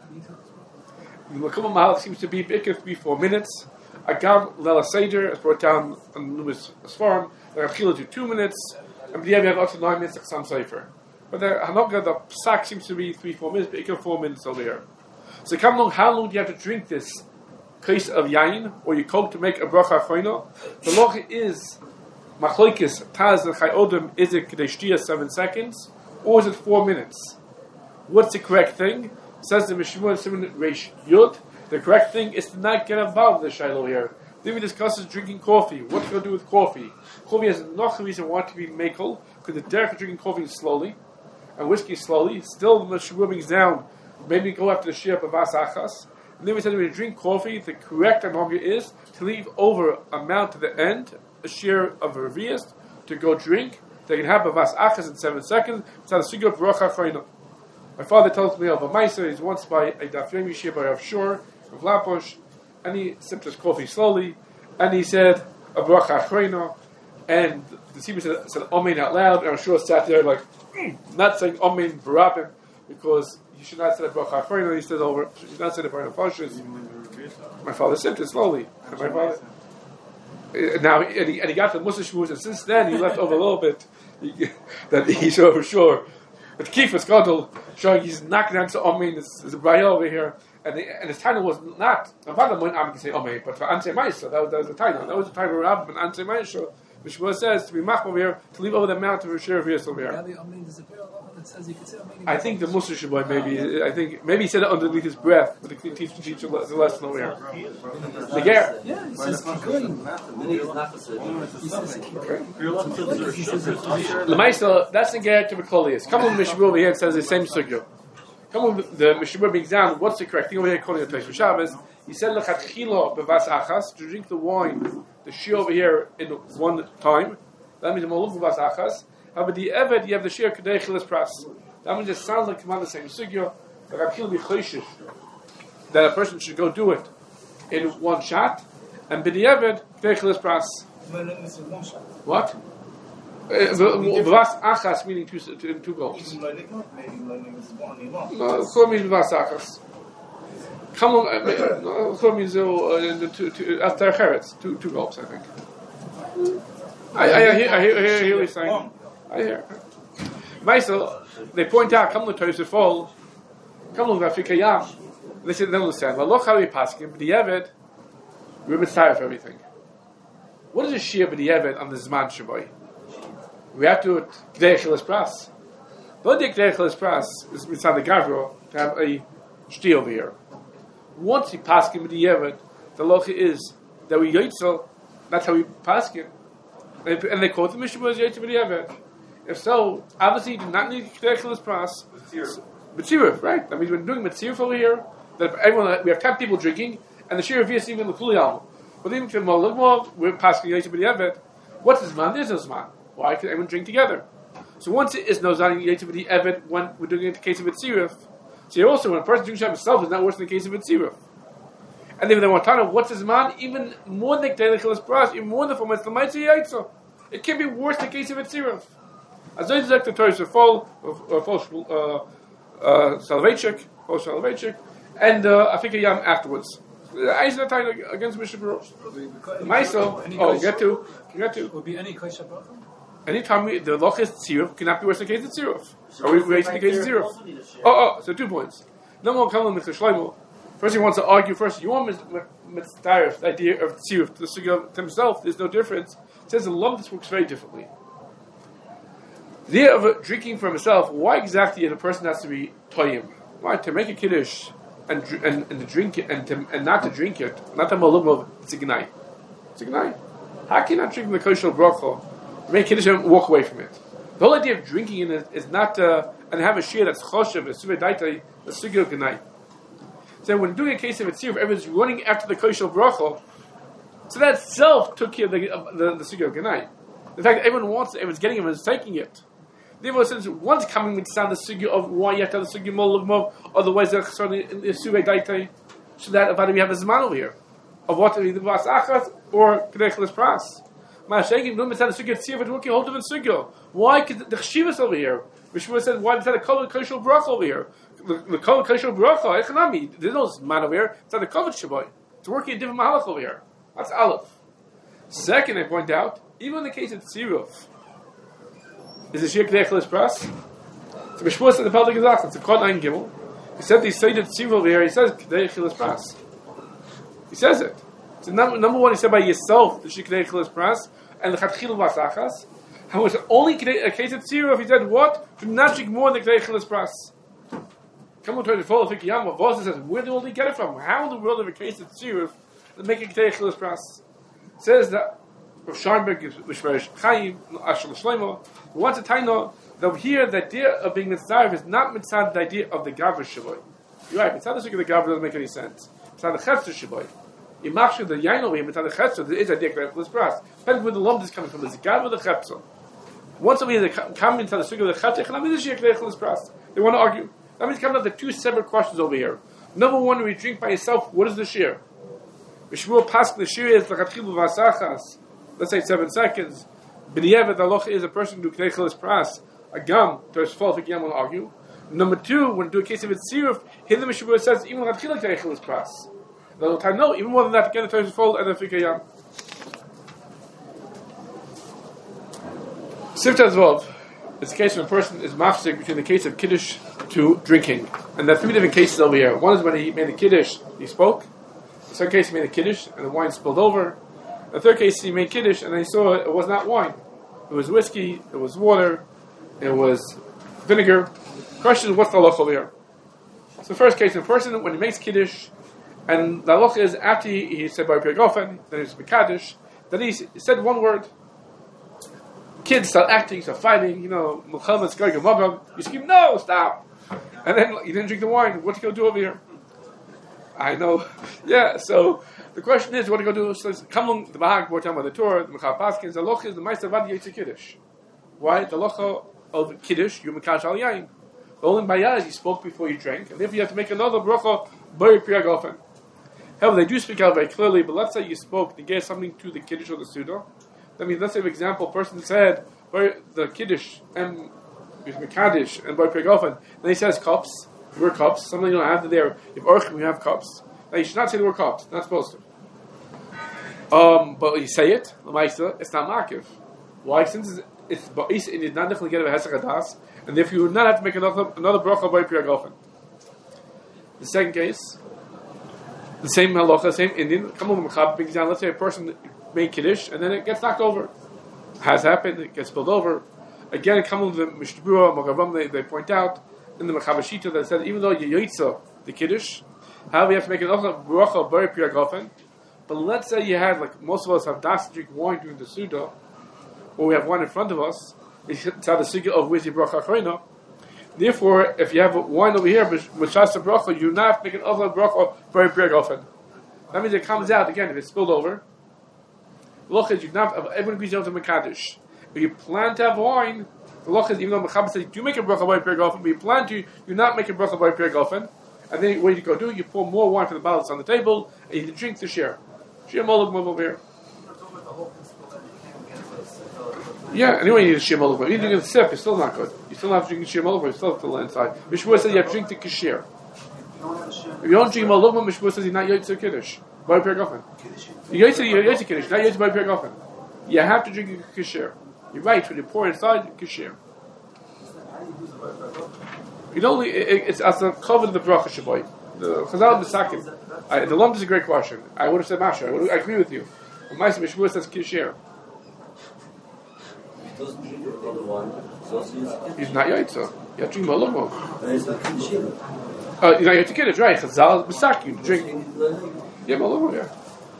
the Mekubal Malach seems to be 3-4 minutes. Agam Lela Seder is brought down on numerous Sfarim. The Achila do 2 minutes, and the have up to 9 minutes like some Sefer. But the Hanokah, the Psak seems to be 3-4 minutes, but 4 minutes over here. So come along, how long do you have to drink this case of yain, or you coke to make a bracha choino? The loch is, Machloikis, Taz and Chai Odom, is it Kedei Shtia 7 seconds, or is it 4 minutes? What's the correct thing? Says the Mishmur Simon Reish Yud, the correct thing is to not get involved in the Shiloh here. Then we discuss drinking coffee. What to do with coffee? Coffee has no reason why to be makel, because the derech of drinking coffee slowly, and whiskey slowly. Still, the Mishmur brings down, maybe go after the Shir Bavas Achas. And then we said when you drink coffee, the correct analogy is to leave over amount to the end, a share of a revius, to go drink. They can have Bavas Achas in 7 seconds. It's not a Sigurd Baruch HaChoino. My father tells me of a Meiser, he's once by a Daf Yomi Shir by Rav Shor, of Laposh, and he sipped his coffee slowly, and he said, a Baruch HaChoino, and the Sibir said Amen out loud, and Rav Shor sat there like, not saying Amen Barabim, because you should not say the bracha afreinu. He says over. You should not say the bracha fashis. My father sipped it slowly. And my father. Now, and he got the Musa Shmuz, and since then he left over a little bit that he's over sure. But Kifas Gadol showing he's knocking down to Omein, there's a Braya over here, and his title was not, I'm can say Omein, but for Ansei Maisa, that was the title. That was the title of Rav, and Ansei Maisa, which says to be mach over here, to leave over the mount of Rishir Vias over here. I think the Musa Shabbat maybe. I think maybe he said it underneath his breath, but the teacher the lesson over here. The Ger. Yeah, he says The Maisa, that's the Ger to Bekolius. Come on, Mishabur over here and says the same sugya. Come on, the Mishabur brings down what's the correct thing over here calling it Teish Shabbos. He said lechatchila bevas achas, to drink the wine, the shir over here in one time. That means the malum bevas achas. However, the Eved, you have the shir kedei chilas pras. That means it sounds like come out the same sugya. That a person should go do it in one shot, and b'di Eved kedei chilas pras. What? Bevas achas meaning two gulps. No, it means bevas achas. Come on, means after Cheretz, two gulps, I think. I hear what he's saying. I hear. Maisel, they point out, come on, Toys fall. Come on, Rafikayam. They say they don't understand. Well, look how we pass him. The Eved, we're mitzvah for everything. What is a shear for the Eved on the Zman Shaboy? We have to K'dei Chilas Pras. The only K'dei Chilas Pras is mitzvah the Gavro to have a shti over here. Once he passed him with the Eved, the locha is that we yotzel. That's how we pass him, and they quote the Mishnah was yotzel with the Eved. If so, obviously, you do not need K'dei Chilas Pras. Mitziruf, right? That means we're doing Mitziruf over here. That everyone, we have 10 people drinking, and the shir of Yis even the Kuliyam. But even if we're passing yotzel with the Eved. What's the Zman? There's no Zman. Why could everyone drink together? So once it is no Zman yotzel with the Eved, when we're doing it in the case of Mitziruf. So also, when a person drinks himself, is not worse than the case of Mitziruf. And if they want to know what's his man, even more than K'dei Chilas Pras, even more than for Mitzvah Yaitza, it can be worse than the case of Mitziruf. As I said, the Torah is full Salvechik, and Afikayam afterwards. I said that against Mishnah Baruch. Myself, get to. Would be any Kosher Bracha? Anytime the loch is tziruf, cannot be worse than the case of tziruf. Are we raising the case of tziruf? So 2 points. Number one, come on, Mr. Shlomo. First, he wants to argue. First, you want Mitzdarif, the idea of tziruf, to the sugya to himself. There's no difference. It says the lumdus works very differently. The idea of drinking for himself. Why exactly the person has to be toyim? Why to make a kiddush and to drink it and not to drink it? Not the malum of it's a gnai. It's a gnai. How can you not drink the kosher bracha? Make kiddush and walk away from it. The whole idea of drinking in it is not and have a shir that's choshev, a suvei daitai, a sugya gnai. So when doing a case of Mitziruf, everyone's running after the kosher bracha. So that itself took care of the sugya gnai. The fact that everyone wants it, everyone's getting it, everyone's taking it. Therefore, since one's coming with the sugya of why you have to have the sugya molugmov, otherwise they're certainly in the suvei daitai. So that about we have a zman over here of what either vas achas or K'dei Chilas Pras. Ma'ashekim no mitzad the sugya tzir but working hold of the sugya. Why could the chshivas over here? Mishmur said why mitzad the kol kosher bracha over here? The kol kosher bracha echanami. There's no zman over here. It's not the kavod shaboy. It's working a different mahalach over here. That's aleph. Second, I point out even in the case of tziruf. Is the shir K'dei Chilas Pras? So Mishmur said the Peldik Gezach. It's a Kod Ein Gimel. He said he said tziruf over here. He says K'dei Chilas Pras. He says it. So number one, he said by yourself the shir K'dei Chilas Pras and the Chatchil Vasachas. How was only a case of tziruf? He said what? Do not drink more than K'dei Chilas Pras. Come on, try to follow Fikiyam. Vosa says where do they get it from? How in the world of a case of tziruf that make a K'dei Chilas Pras? It says that. Of Scharnberg is Mishmerish Chaim, Ashel Shlomo. We want to tell you that here the idea of being mitzvah is not mitzvah the idea of the Gavra Shaboy. You're right, mitzvah the Shukah the Gavra doesn't make any sense. Mitzvah the Chetzer Shaboy. Imachshu the Yain over here, mitzvah the Chetzer, there is a idea of K'dei Chilas Pras. Depends where the lump is coming from, is the Gavra or the Chetzer. Once somebody is coming into the Shukah the Chetzer, that means it's K'dei Chilas Pras. They want to argue. That means coming out the two separate questions over here. Number one, when you drink by yourself, what is the shir? Mishmur Pask, the shir is the Chatchil Vasachas. Let's say 7 seconds. B'diavad, the halacha is a person who do K'dei Chilas Pras, a gam, there's fall if will argue. Number two, when you do a case of tziruf, here the Mishnah says, even K'dei Chilas Pras. No, even more than that, again, the Torah is full and the Fikayam. Siftas Vov. It's a case when a person is mafsik between the case of kiddush to drinking. And there are three different cases over here. One is when he made the kiddush, he spoke. The second case he made the kiddush and the wine spilled over. The third case he made kiddush and then he saw it was not wine. It was whiskey, it was water, it was vinegar. Question is, what's the halacha over here? So the first case, a person, when he makes kiddush, and the halacha is after he said by Pirgofen, then he was Mekadosh, then he said one word. Kids start acting, start fighting, Muhammad's going to Magog. You scream, no, stop! And then you didn't drink the wine. What are you going to do over here? I know. Yeah, so the question is, what are you going to do? So come along, the Bahag, we're talking about the Torah, the Mechal Paskins, the Loch is the Meister Vad Yetzer Kiddush. Why? The Loch of Kiddush, you Mekadosh Al Yain. The only Bayaz, you spoke before you drank, and therefore you have to make another bracha, Bari Priya Gofen. However, they do speak out very clearly, but let's say you spoke to get something to the Kiddush or the Suda. That means, let's say, for example, a person said, the Kiddush, and Mekadosh, and Bari Priya Gofen, then he says cups, the word cups, something you don't have there. If Orchim, you have cups. Now you should not say the word cups, not supposed to. But you say it, it's not makiv. Why? Since it's ba'is, and you're not definitely get a hesach adas, and therefore you would not have to make another bracha by Priya Gofen. The second case, the same halacha, same Indian. Come on, let's say a person made kiddush and then it gets knocked over. Has happened. It gets spilled over. Again, come on, the Mishnah Berurah, they point out in the Mechabashita that says even though you yoitza the kiddush, however you have to make another bracha by Priya Gofen. But let's say you had, like most of us have das to drink wine during the Suda, or we have wine in front of us. It's how the suga of where's your bracha achrona. Therefore, if you have wine over here, with shasta bracha, you're not making other bracha very Priya Gofen. That means it comes out again if it's spilled over. The loch is you not everyone agrees on the mekadosh. If you plan to have wine, the loch is even though Mechaber says you make a bracha by Priya Gofen, but you plan to, you're not making bracha by Priya Gofen. And then what you go do? You pour more wine from the bottle that's on the table, and you drink the share. Share molog over here. Yeah, anyway, you need a shir molog. Even if you sip, it's still not good. You still have to drink shir molog. You still have to let inside. Mishmur says you have to drink the kashir. If you don't drink molog, Mishmur says you're not yotzer kiddush. By Priya Gofen. You're yotzer kiddush, not yotzer by Priya Gofen. You have to drink the kashir. You're right. When you pour inside, kashir. You don't. It's as a cover of the bracha shaboy. The Chazal B'Sakim. The lump is a great question. I would have said Masha. I agree with you. But Ma'aseh Mishmur says kashir. He's not yaitza. You have to drink malumov. You're not yaitza kiddush, right? Chazal B'Sakim. Drink. Yeah, malumov. Yeah.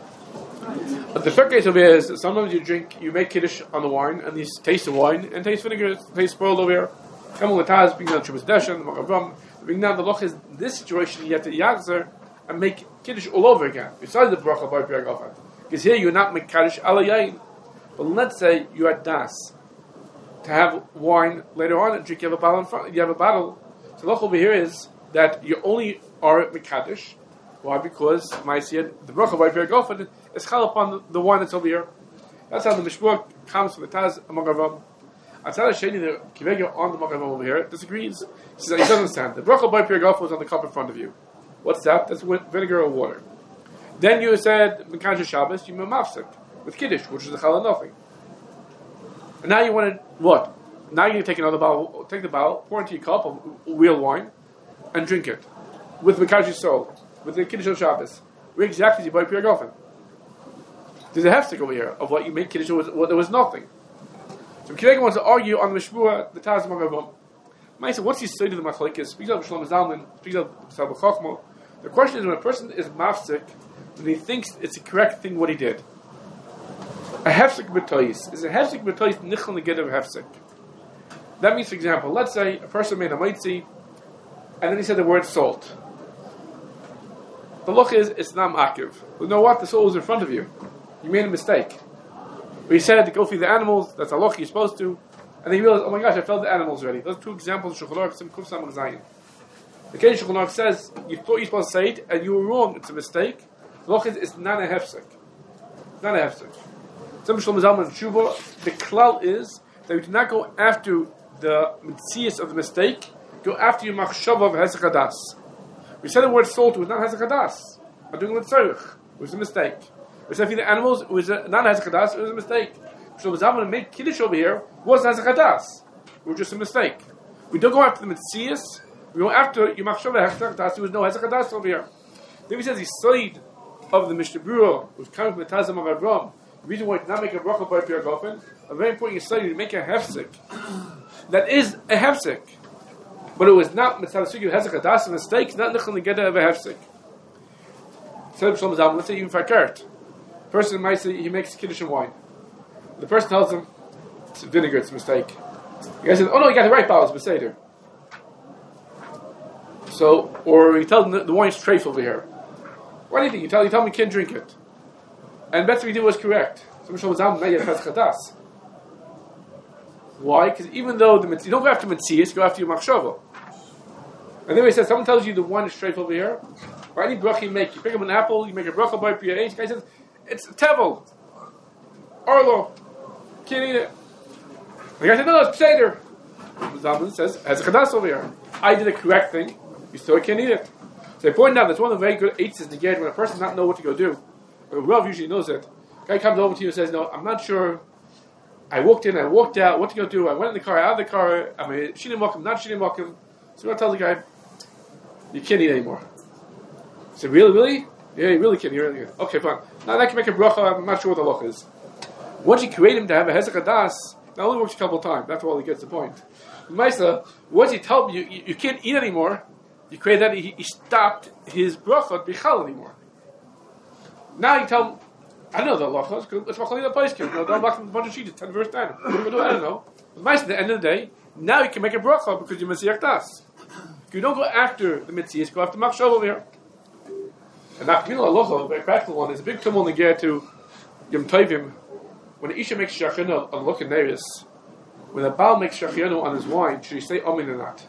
But the third case over here is sometimes you make kiddush on the wine, and you taste the wine and taste vinegar, taste spoiled over here. Come on, Taz, bring down Chumas Deshen, Magavam, bring down the loch is in this situation you have to yagzer and make kiddush all over again. Besides the bracha by Priya Gofen. Because here you're not make kiddush ala yain. But let's say you had das to have wine later on and drink. You have a bottle in front. You have a bottle. So the loch over here is that you only are mekadosh. Why? Because the bracha by Priya Gofen is chal upon the wine that's over here. That's how the Mishmur comes from the Taz Magavam. Atzad Sheni, the Kivega on the Magavam over here, disagrees. He says he doesn't understand. The bracha by Priya Gofen was on the cup in front of you. What's that? That's vinegar or water. Then you said Mekadosh Shabbos, you mafsik with kiddush, which is the chal nothing. And now you want to what? Now you're going to take another bottle, take the bottle, pour into your cup of real wine, and drink it with Mekadosh soul, with the kiddush of Shabbos. Where exactly is you buy Priya Gofen? There's a hefsek over here of what you make kiddush. There was nothing. So Kivega wants to argue on the Mishmur, the Taz Magavam. Ma'aseh, what's the side of the machlokes? Speaks of Shlomo Zalman, speaks of Sabbath Chachma. The question is when a person is mafsik, and he thinks it's the correct thing what he did. A hefsek b'tois is a hefsek b'tois nichel negative hefsek. That means, for example, let's say a person made a mitzi, and then he said the word salt. The look is it's not makiv. You know what? The salt was in front of you. You made a mistake. But he said to go feed the animals. That's a look you're supposed to, and then you realize, oh my gosh, I fed the animals already. Those two examples of Shulchan Aruch, Kuf Samach Zayin. The case Shulchan Aruch says you thought you were supposed to say it, and you were wrong. It's a mistake. The look is it's not a hefsek. Not a hefsek. Some Shlomo Zalman and Tshuva, the klal is that we do not go after the mitzias of the mistake. Go after your machshava of hesek hadas. We said the word salt, it was not hesek hadas. I'm doing it tzarich. It was a mistake. We said feed the animals, it was not hesek hadas. It was a mistake. Shlomo Zalman made kiddush over here. wasn't Hezek Hadas. It was just a mistake. We don't go after the Metzias. We go after Yom HaChavah Hezek Hadas. There was no Hezek Hadas over here. Then he says the side of the Mishnah Berurah was coming from the Tazim of Avram. The reason why he did not make a bracha by Pir Gofen, a very important study to make a hefsek. That is a hefsek. But it was not Mitzvah Sugi Hezek Hadas, a mistake, it's not Nichel Negeda of a hefsek. Let's say even Fakert. Person might say he makes Kiddush and wine. The person tells him it's vinegar, it's a mistake. The guy says, oh no, you got the right bottle, it's Beseder. So, or he tells him the wine's treif over here. What do you think? You tell me you can't drink it. And Beth Vidin was correct. Why? Because even though you don't go after Metzias, go after your Machshava. And then he says, someone tells you the wine is straight over here, or any bracha you make, you pick up an apple, you make a bracha by your age, the guy says, it's tevel. Arlo. Can't eat it. The guy says, no, it's Seder. Zalman says, has a chadas over here. I did the correct thing, you still can't eat it. So they point out that's one of the very good eights is negate when a person does not know what to go do. A Rav usually knows it. Guy comes over to you and says, no, I'm not sure. I walked in, I walked out, what to go do? I went in the car, out of the car, I mean, Shinim Mokum, not Shinim Mokum. So I tell the guy, you can't eat anymore. I said, really? Yeah, you really can't eat anymore. Okay, fine. Now I can make a bracha, I'm not sure what the loch is. Once you create him to have a Hezek Hadas, it only works a couple of times, that's all he gets the point. Maisa, once he told me you can't eat anymore, you create that he stopped his bracha bichal anymore. Now you tell him, I don't know the halachos, it's machalina paiskim. No, don't walk from the bunch of sheets, 10 verse 9. What are we going to do? I don't know. But Maisa, at the end of the day, now you can make a bracha because you're Mesiach Das. You don't go after the Mitzias, go after Machshov over here. And that halacha, a very practical one, is a big tumul negir to Yom Tovim. When the Isha makes shachinu on Loch and Neris, when the Baal makes shachinu on his wine, should he say Amin or not?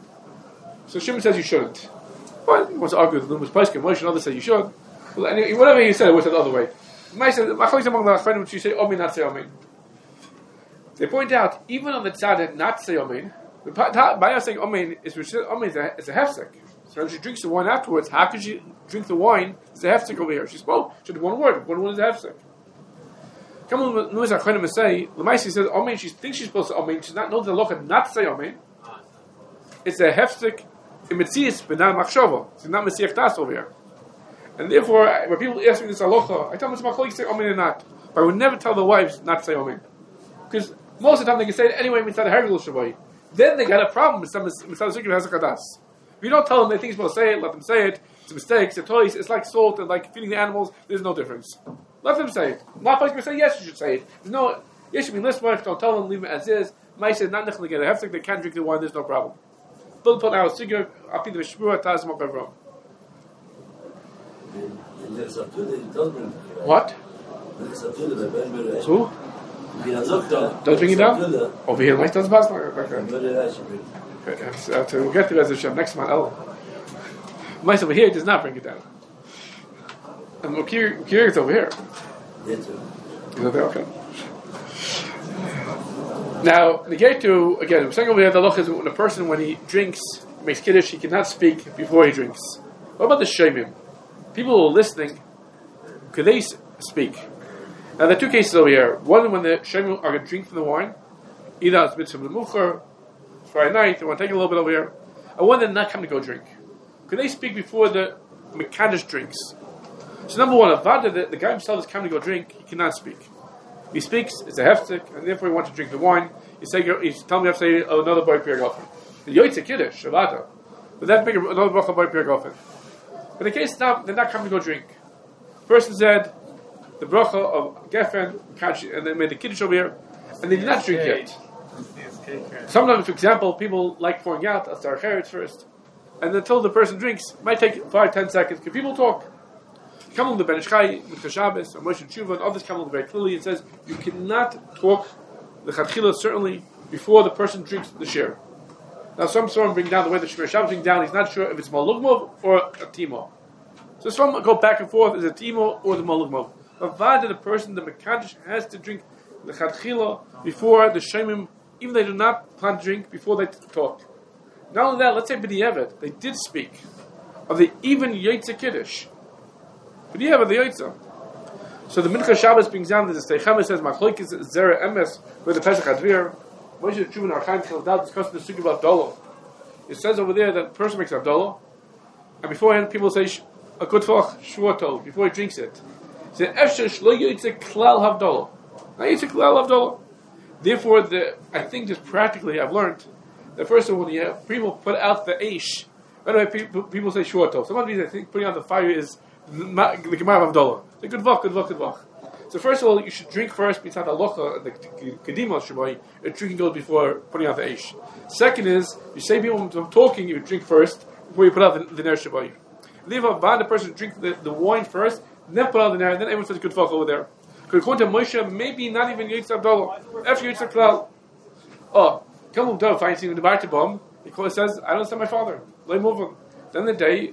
So Shimon says you shouldn't. But he wants to argue with Lumas Paiskim. Moshe and others say you should. Well, anyway, whatever he said, it was the other way. Moshe said, among the Achronim, should you say Amin, not say Amin? They point out, even on the tzaddik not say Amin, the Baya saying Amin is a hefsek. So when she drinks the wine afterwards, how could she drink the wine? It's a hefsek over here. She spoke. She had one word. One word is a hefsek. Come on, Lumas Achronim say, Lamaisi says Amin, she thinks she's supposed to Amin, she does not know the locha not say Amin. It's a hefsek in Metzias, but not Machshava. It's not Mesiach Das over here. And therefore, when people ask me this halacha, I tell them it's Machloek say Amin or not. But I would never tell the wives not to say Amin. Because most of the time they can say it anyway, mitzad Hergel Shavai. Then they got a problem with mitzad Sukkim Hezek Hadas. If you don't tell them they think you're supposed to say it, let them say it. It's a mistake, it's a toys, it's like salt and like feeding the animals, there's no difference. Let them say it. Not like you say, yes, you should say it. There's no, yes, you mean listen, don't tell them, leave it as is. Might say, not necessarily get a hefsek, they can't drink the wine, there's no problem. Build upon our Sigurd, I'll be the Mishmur, Taz Mokavrom. What? Who? Don't bring it down? Over here, like doesn't pass. We'll get to the Hashem next month. Mice over here does not bring it down. And Mokir is over here. Is that there? Okay. Now, negate to, again, I'm saying over here, the loch is when a person, when he drinks, makes kiddush, he cannot speak before he drinks. What about the shemim? People who are listening, could they speak? Now, there are two cases over here. One, when the shemim are going to drink from the wine, either it's mitzvah l'mucher, Friday night, they want to take a little bit over here, and one, they're not coming to go drink. Could they speak before the mekadosh drinks? So, number one, the guy himself is coming to go drink, he cannot speak. He speaks, it's a hefsek, and therefore he wants to drink the wine. He's telling me I have to say another boy per golfen. The yoytze kiddush, shavata. But that's make another bracha boy per golfen. But in the case now, they're not coming to go drink. Person said the bracha of gefen, and they made the kiddush over here, and they did not drink yet. Sometimes, for example, people like pouring out, I'll start first, and until the person drinks, it might take 5-10 seconds. Can people talk? Come on the Ben Ishchai, with Shabbos, or Moshe Tshuva, and others come on very clearly and says you cannot talk the Chatchila certainly before the person drinks the share. Now some sort bring down the way the Shemir Shabbos bring down, he's not sure if it's Malugmov or a Timo. So some go back and forth, is it Timo or the Malugmov. But why the person, the Mekadosh, has to drink the Chatchila before the Shemim, even they do not plan to drink before they talk. Not only that, let's say B'di'evet, they did speak of the even Yotze Kiddush. But yeah, but the Yotze. So the Mincha Shabbos brings down that the Steichema says, Machloikis Zera Emes, with the Pesach Advir, Moshe Chuvin Archaim Childav discussing the Sukkah of Abdullah. It says over there that the person makes Abdullah, and beforehand people say, a good fach, Shvuatov, before he drinks it. He said, Efshe Shlo Yitzek Klal Havdullah. Not Yitzek Klal Havdullah. Therefore, I think just practically I've learned that first of all, when you have people put out the Aish, by the way, people say Shvuatov. Some of these I think putting on the fire is the Gemara of Abdullah. It's a good vach, good vach, good vach. So first of all, you should drink first, mitzad halacha, the kedima shabai, drinking goes before putting out the eish. Second is, you say people when talking, you drink first, before you put out the ner shabai. Leave a the person drink the wine first, then put out the ner, and then everyone says good vach over there. Because according to Moshe, maybe not even Yitzhak Abdullah. After Yitzhak Klal. Oh, come on, don't find in the Bartabom, because it says, I don't understand my father. Let me move on. Then the day,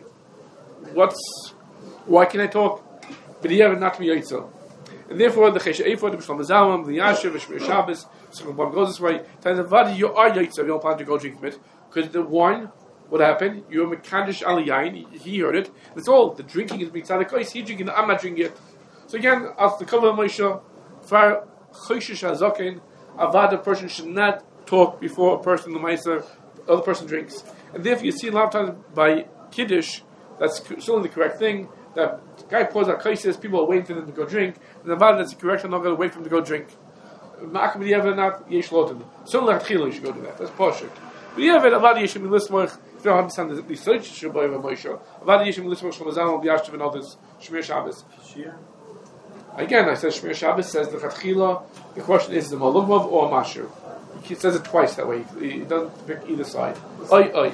why can I talk? But he have not to be Yitzhak. And therefore, the Chesha Ephod, the B'Shlam Zalman, the Yashiv, the Shmir Shabbos, so one goes this way, tells the Vadi, you are Yitzhak, you don't plan to go drink from it. Because the wine, what happened? You're Mekadosh Al Yain, he heard it. That's all. The drinking is Mitzad HaKos, he drinking, I'm not drinking it. So again, after the cover of Moshe, for Choshesh HaZoken, Avad, a person should not talk before a person, the Meiser, the other person drinks. And therefore, you see a lot of times by Kiddush, that's certainly the correct thing, that the guy pours out kaisis, people are waiting for them to go drink, and the Avad, that's the correct, I'm not going to wait for them to go drink. Ma'akam b'diavad not, yesh loten. Certainly, L'chila, you should go do that. That's poshut. B'diavad, Avad yesh milismach, if you don't understand the Yisoch Shabbai of Moshe, Avad yesh milismach, Shlomazal, B'yashtiv, and others, Shmir Shabbos. Again, I said Shmir Shabbos says the Chatchila. The question is the Malugmav or Mashur. He says it twice that way. He doesn't pick either side. Oi.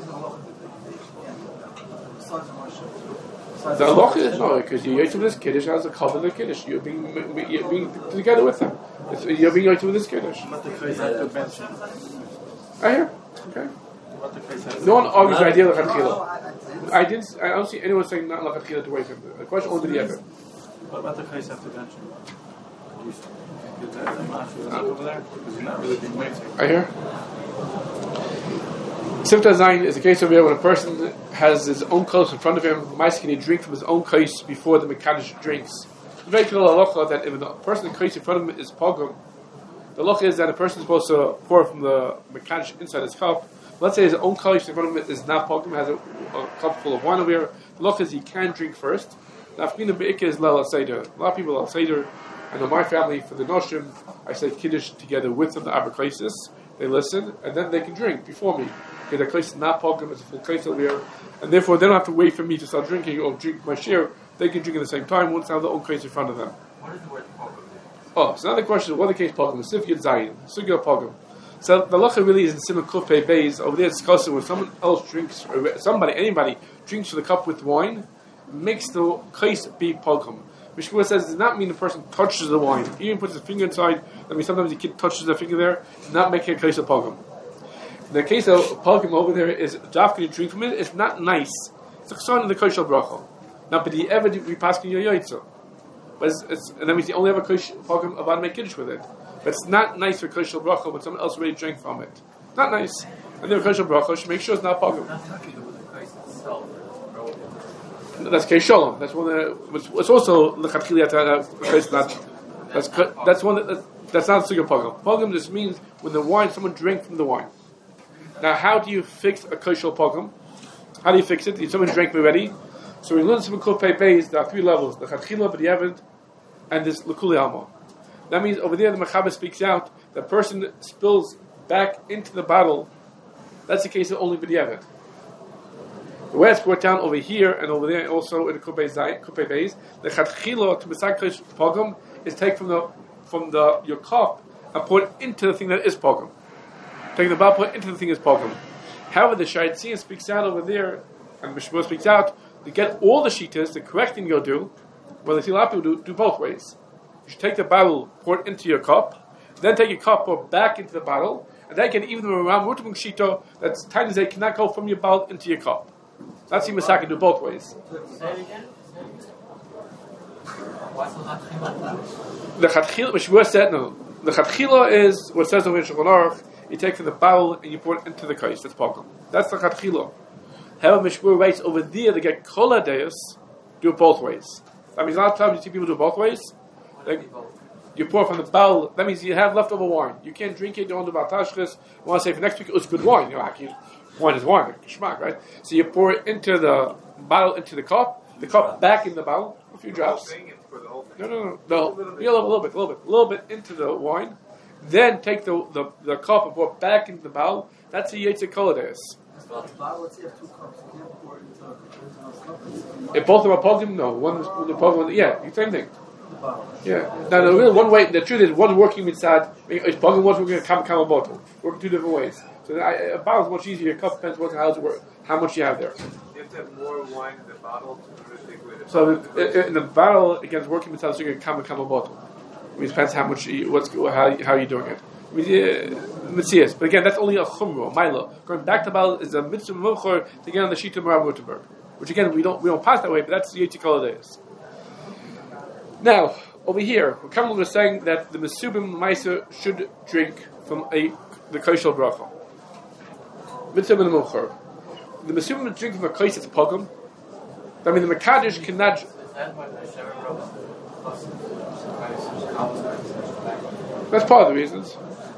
The halacha is no, because you're yoytz with this kiddush as a cover of kiddush. You're being together with them. You're being yoytz with this kiddush. I hear. Okay. No one argues the idea of Chatchila. I don't see anyone saying not Chatchila to wait for him. The question only the other. What about the case after venture? Over there? Because you're not really being waiting. I hear. Sifta Zayin is a case over here when a person has his own kos in front of him. Mice can he drink from his own kos before the Mekadosh drinks? It's very clear halacha that if a person's kos in front of him is pogrom, the halacha is that a person is supposed to pour from the Mekadosh inside his cup. Let's say his own kos in front of him is not pogrom, has a cup full of wine over here. The halacha is he can drink first. Nafkina be'ikah is lel seder. A lot of people al seder. I know my family for the noshim. I say kiddush together with them. The abraklasis. They listen and then they can drink before me. Okay, the kais is not pogrom. It's a full kais over here, and therefore they don't have to wait for me to start drinking or drink my share. They can drink at the same time once they have their own kais in front of them. What is the word pogrom? Oh, so now the question is what the case pogrom? The sifyat zayin, sugya pogrom. So the halacha really is in Simon Kuf Pei Beis over there discussing when someone else drinks, or anybody drinks from the cup with wine. Makes the kais be pogrom. Mishmur says does not mean the person touches the wine. He even puts his finger inside. I mean, sometimes the kid touches the finger there. Does not make a kais of pogrom. In the case of pogrom over there is dafka you drink from it. It's not nice. It's a sign of the kosher bracha. Now, but the ever we pass in your yaitza. But and that means you only have a kosher pogrom about to make kiddush with it. But it's not nice for kosher bracha when someone else already drank from it. Not nice. And the kosher bracha should make sure it's not pogrom. That's Kei Shalom. That's one. It's also lechatchili that's one that's not sugar pogrom. Pogrom just means when the wine, someone drank from the wine. Now, how do you fix a kosher pogrom? How do you fix it? Someone drank already. So we learn some Kuf Pei Beis. There are three levels: the lechatchila, b'diavad, and this lekuli alma. That means over there the mechaber speaks out. The person spills back into the bottle. That's the case of only b'diavad. The way it's brought down over here and over there, also in the Kuf Pei Beis, the chatchila to beside pogrom is take from your cup and put it into the thing that is pogrom. Taking the bottle, put it into the thing that is pogrom. However, the Shaitzin speaks out over there, and Mishmur speaks out to get all the shitas. The correct thing you'll do, well, the lot of people do both ways. You should take the bottle, pour it into your cup, then take your cup, pour it back into the bottle, and then get even around Mutabung Shito that's tiny as they cannot go from your bottle into your cup. That's the Masaka do both ways. Say it again. The Chatchila, Mishmur said no. The Chatchila is what it says over in Shulchan Aruch. You take from the barrel and you pour it into the kais. That's pogrom. That's the Chatchila. However, Mishmur writes over there to get kol deus, do it both ways. That means a lot of times you see people do it both ways. Like, you pour from the bowl. That means you have leftover wine. You can't drink it. You don't do baltashkes. You want to say for next week it was good wine. You know, actually, wine is wine, like schmack, right? So you pour it into the bottle, into the cup back in the bottle, a few drops. No. A little bit into the wine. Then take the cup and pour it back into the bottle. That's a Yetzer Koladeus. If both of them are pogim, no. One is the pogim, yeah, same thing. Yeah. Now, the real one way, the truth is, one working inside, is pogim, one's working a camel bottle. Working two different ways. So a bottle is much easier. A cup depends how much you have there. You have to have more wine in the bottle to take away the. So in the bottle, against working inside, so you get a camel bottle. I mean, it depends how much, how you're doing it. I mean, Matthias. But again, that's only a chumrah, a mila. Going back to the bottle is a mitzvah mocher to get on the sheet of Rav Württemberg. Which again, we don't pass that way, but that's the Yetzer Koladeus. Now, over here, Kamal was saying that the Mesubim Meiser should drink from the Koshel Bracha. Mitzvah and Mocher. The Mesubim drink from a Kosh that's Pogum. I mean, the Mekadosh cannot. That's part of the reasons.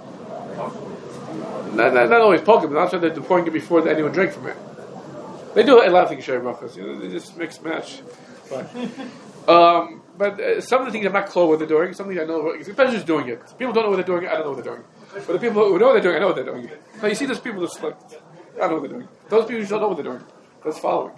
Not always Pogum, but not sure that they're pouring it before anyone drank from it. They do a lot of things, Sherry Brachas. They just mix match. But some of the things I'm not clear what they're doing. Some things I know. It depends who's doing it. People don't know what they're doing. I don't know what they're doing. But the people who know what they're doing, I know what they're doing. Now you see those people that's like, I don't know what they're doing. Those people who don't know what they're doing. That's following.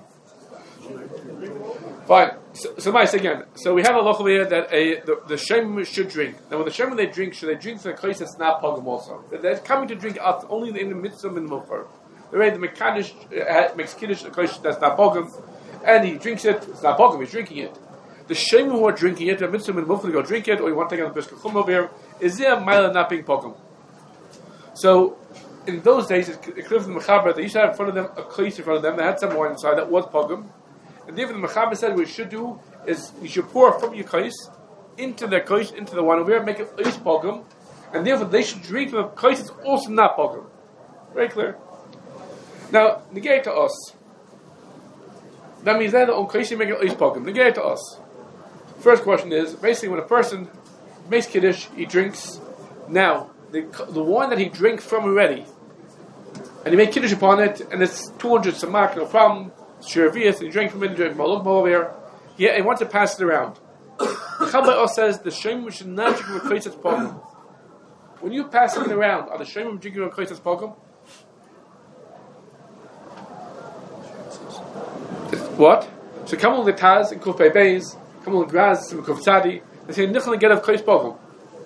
Fine. So Ma'ase again. So we have a local here that the Shem should drink. Now when the Shem they drink, should they drink from the place that's not pogum also? They're coming to drink out only in the mitzvah and mocher. The Mekadosh makes kiddush the kosh that's not pogum, and he drinks it. It's not pogum. He's drinking it. The shame who are drinking it, the mitzvah and mocher go drink it, or you want to take on the brisker chum over here. Is there a mile not being pogum? So in those days, it's clear from the Mechaber they used to have in front of them a kosh in front of them. They had some wine inside that was pogum, and therefore the Mechaber said what you should do is you should pour from your kosh into the kosh into the wine over here, make it ish pogum, and therefore they should drink from a kosh that's also not pogum. Very clear. Now, negate to us. That means they're the own case make it least pogum. Negate to us. First question is basically when a person makes kiddush, he drinks. Now, the wine that he drank from already, and he made kiddush upon it, and it's 200 samak, no problem. Shiravias, and he drank from it, he drank maluk over here. Yeah, he wants to pass it around. The Chabad says the shem should not drink from a place that's pogum. When you pass it around, are the shem drinking from a place that's pogum? What? So come on the Taz and Kufay Beis, come on the Graz and Kuf Tzadi. They say Nichel get of Kosh Pogum.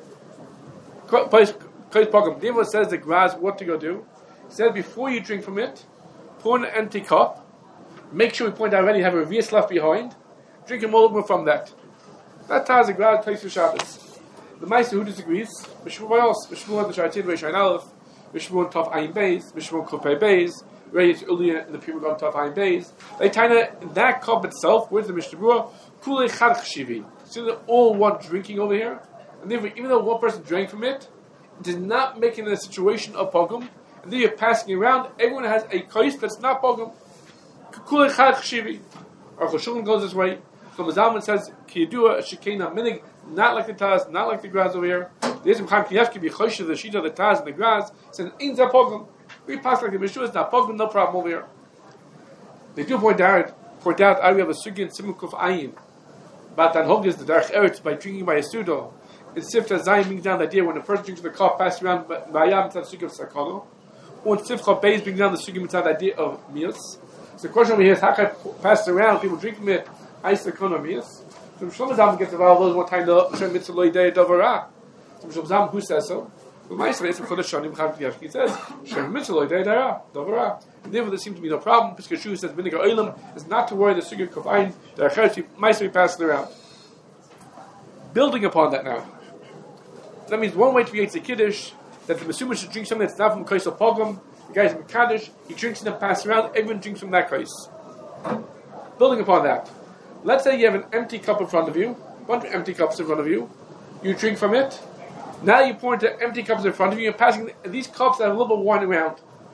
Kosh Pogum. Devo says the Graz what to go do. He said before you drink from it, pour in an empty cup. Make sure we point out already you have a revius left behind. Drink a molugma from that. That Taz the Graz place for Shabbos. The Meister who disagrees? Mishmuel else. Mishmuel the Shaitin Reishain Aleph. Mishmuel Tov Ayin Beis. Mishmuel Kufay Beis. Raised earlier in the people gone top high days. They tie that cup itself with the Mishnah Kule Chad Chshivi. So they're all one drinking over here. And therefore, even though one person drank from it, it is not making it a situation of pogum. And then you're passing around, everyone has a kois that's not pogum. Kule Chad Chshivi. Our Choshulim goes this way. So Mazalman says, Ki Yedua Shekena Minig, not like the Taz, not like the Graz over here. There's Mcham Kiyevki be Choshu, the Shita, the Taz, and the Graz, says, Ein Za Pogum. We pass like the Mishnah is not pogum, no problem over here. They do point out, we have a sugi in Simukuf Ayin. But that hog is the Darch Eretz by drinking by a sudo. In Sifta Zayin brings down the idea when the person drinks the cup passed around by Yam it's the sugi of Sakano. Or in Sifcha Beis brings down the sugi mitzad the idea of Mios. So the question over here is how can I pass it around? People drink from it, I Sakano Mios. So Shlomo Zalman gets involved those one time the Shem Mitzvah Lo Yidei Dovara. So Shlomo Zalman who says so? But my Israel is he says, Shem Mitzvah Lo Yidei Dovara. And therefore there seems to be no problem. Piskashu says Vinegar Oilam is not to worry the sugi of Kofayin, the Acherchi might be passed around. Building upon that now. That means one way to create the Kiddush, that the Mesumah should drink something that's not from Kais or Pogrom. The guy's in Kaddish, he drinks it and passes around, everyone drinks from that Kais. Building upon that. Let's say you have an empty cup in front of you, a bunch of empty cups in front of you, you drink from it, now you pour into empty cups in front of you, you're passing these cups that have a little bit of wine around.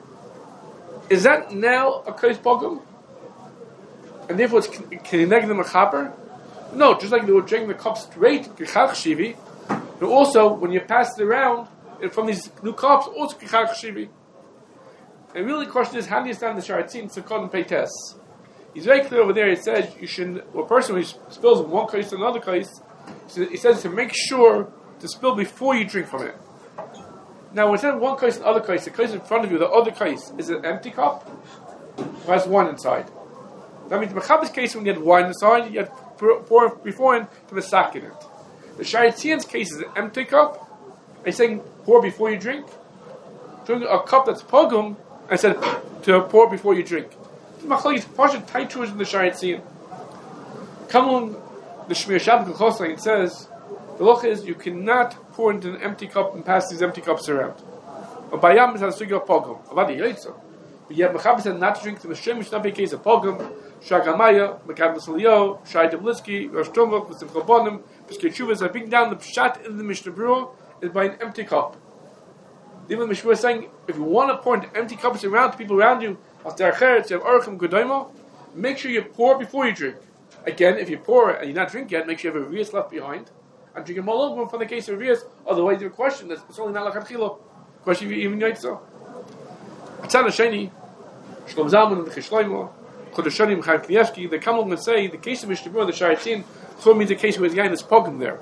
Is that now a Kais Pogrom? And therefore it's Kineged Mechaper? No, just like they were drinking the cup straight, kichach shivi. And also, when you pass it around from these new cups, also kichach shivi. And really, the question is, how do you stand the sharatzin tzakon and peites? He's very clear over there. He said you should, a person who spills from one case to another case, he says to make sure to spill before you drink from it. Now, when it says one case and other case, the case in front of you, the other case, is it an empty cup? Or has wine inside? That means the Mechaber's case, when you had wine inside, you had pour beforehand to the sack in it. The Sharetzian's case is an empty cup. And he's saying pour before you drink. Drink a cup that's pogum, I said to pour before you drink. The Machlokes partial tight to it in the Sharetzian. Come on, the Shmir Shabbat Choslein, it says the loch is you cannot pour into an empty cup and pass these empty cups around. A bayam is a figure of pogum. Avadi Yitzah. But yet Mechaber said not to drink the Hashem, which not be a case of pogum. Shagamaya, Mekad Masalio, Shai Debliski, Rosh Tomok, Visim Chobonim, Piskei Tshuvas. I bring down the pshat in the Mishnah Berurah is by an empty cup. Even the Mishnah is saying, if you want to pour into empty cups around to people around you, after Acheretz, you have Orchim Godoimo, make sure you pour before you drink. Again, if you pour and you're not drinking yet, make sure you have a revius left behind. And drink a malogum from the case of revius. Otherwise, you have a question that's only not like Achilo. Question if you even know it so. Atzad Hasheni, Shlom Zalman, the Cheshloimo, Chodeshonim, Chaim Knievsky, they come along and say the case of Mishnah Berurah, the Sharetzin, so means the case where the yain is pogum there.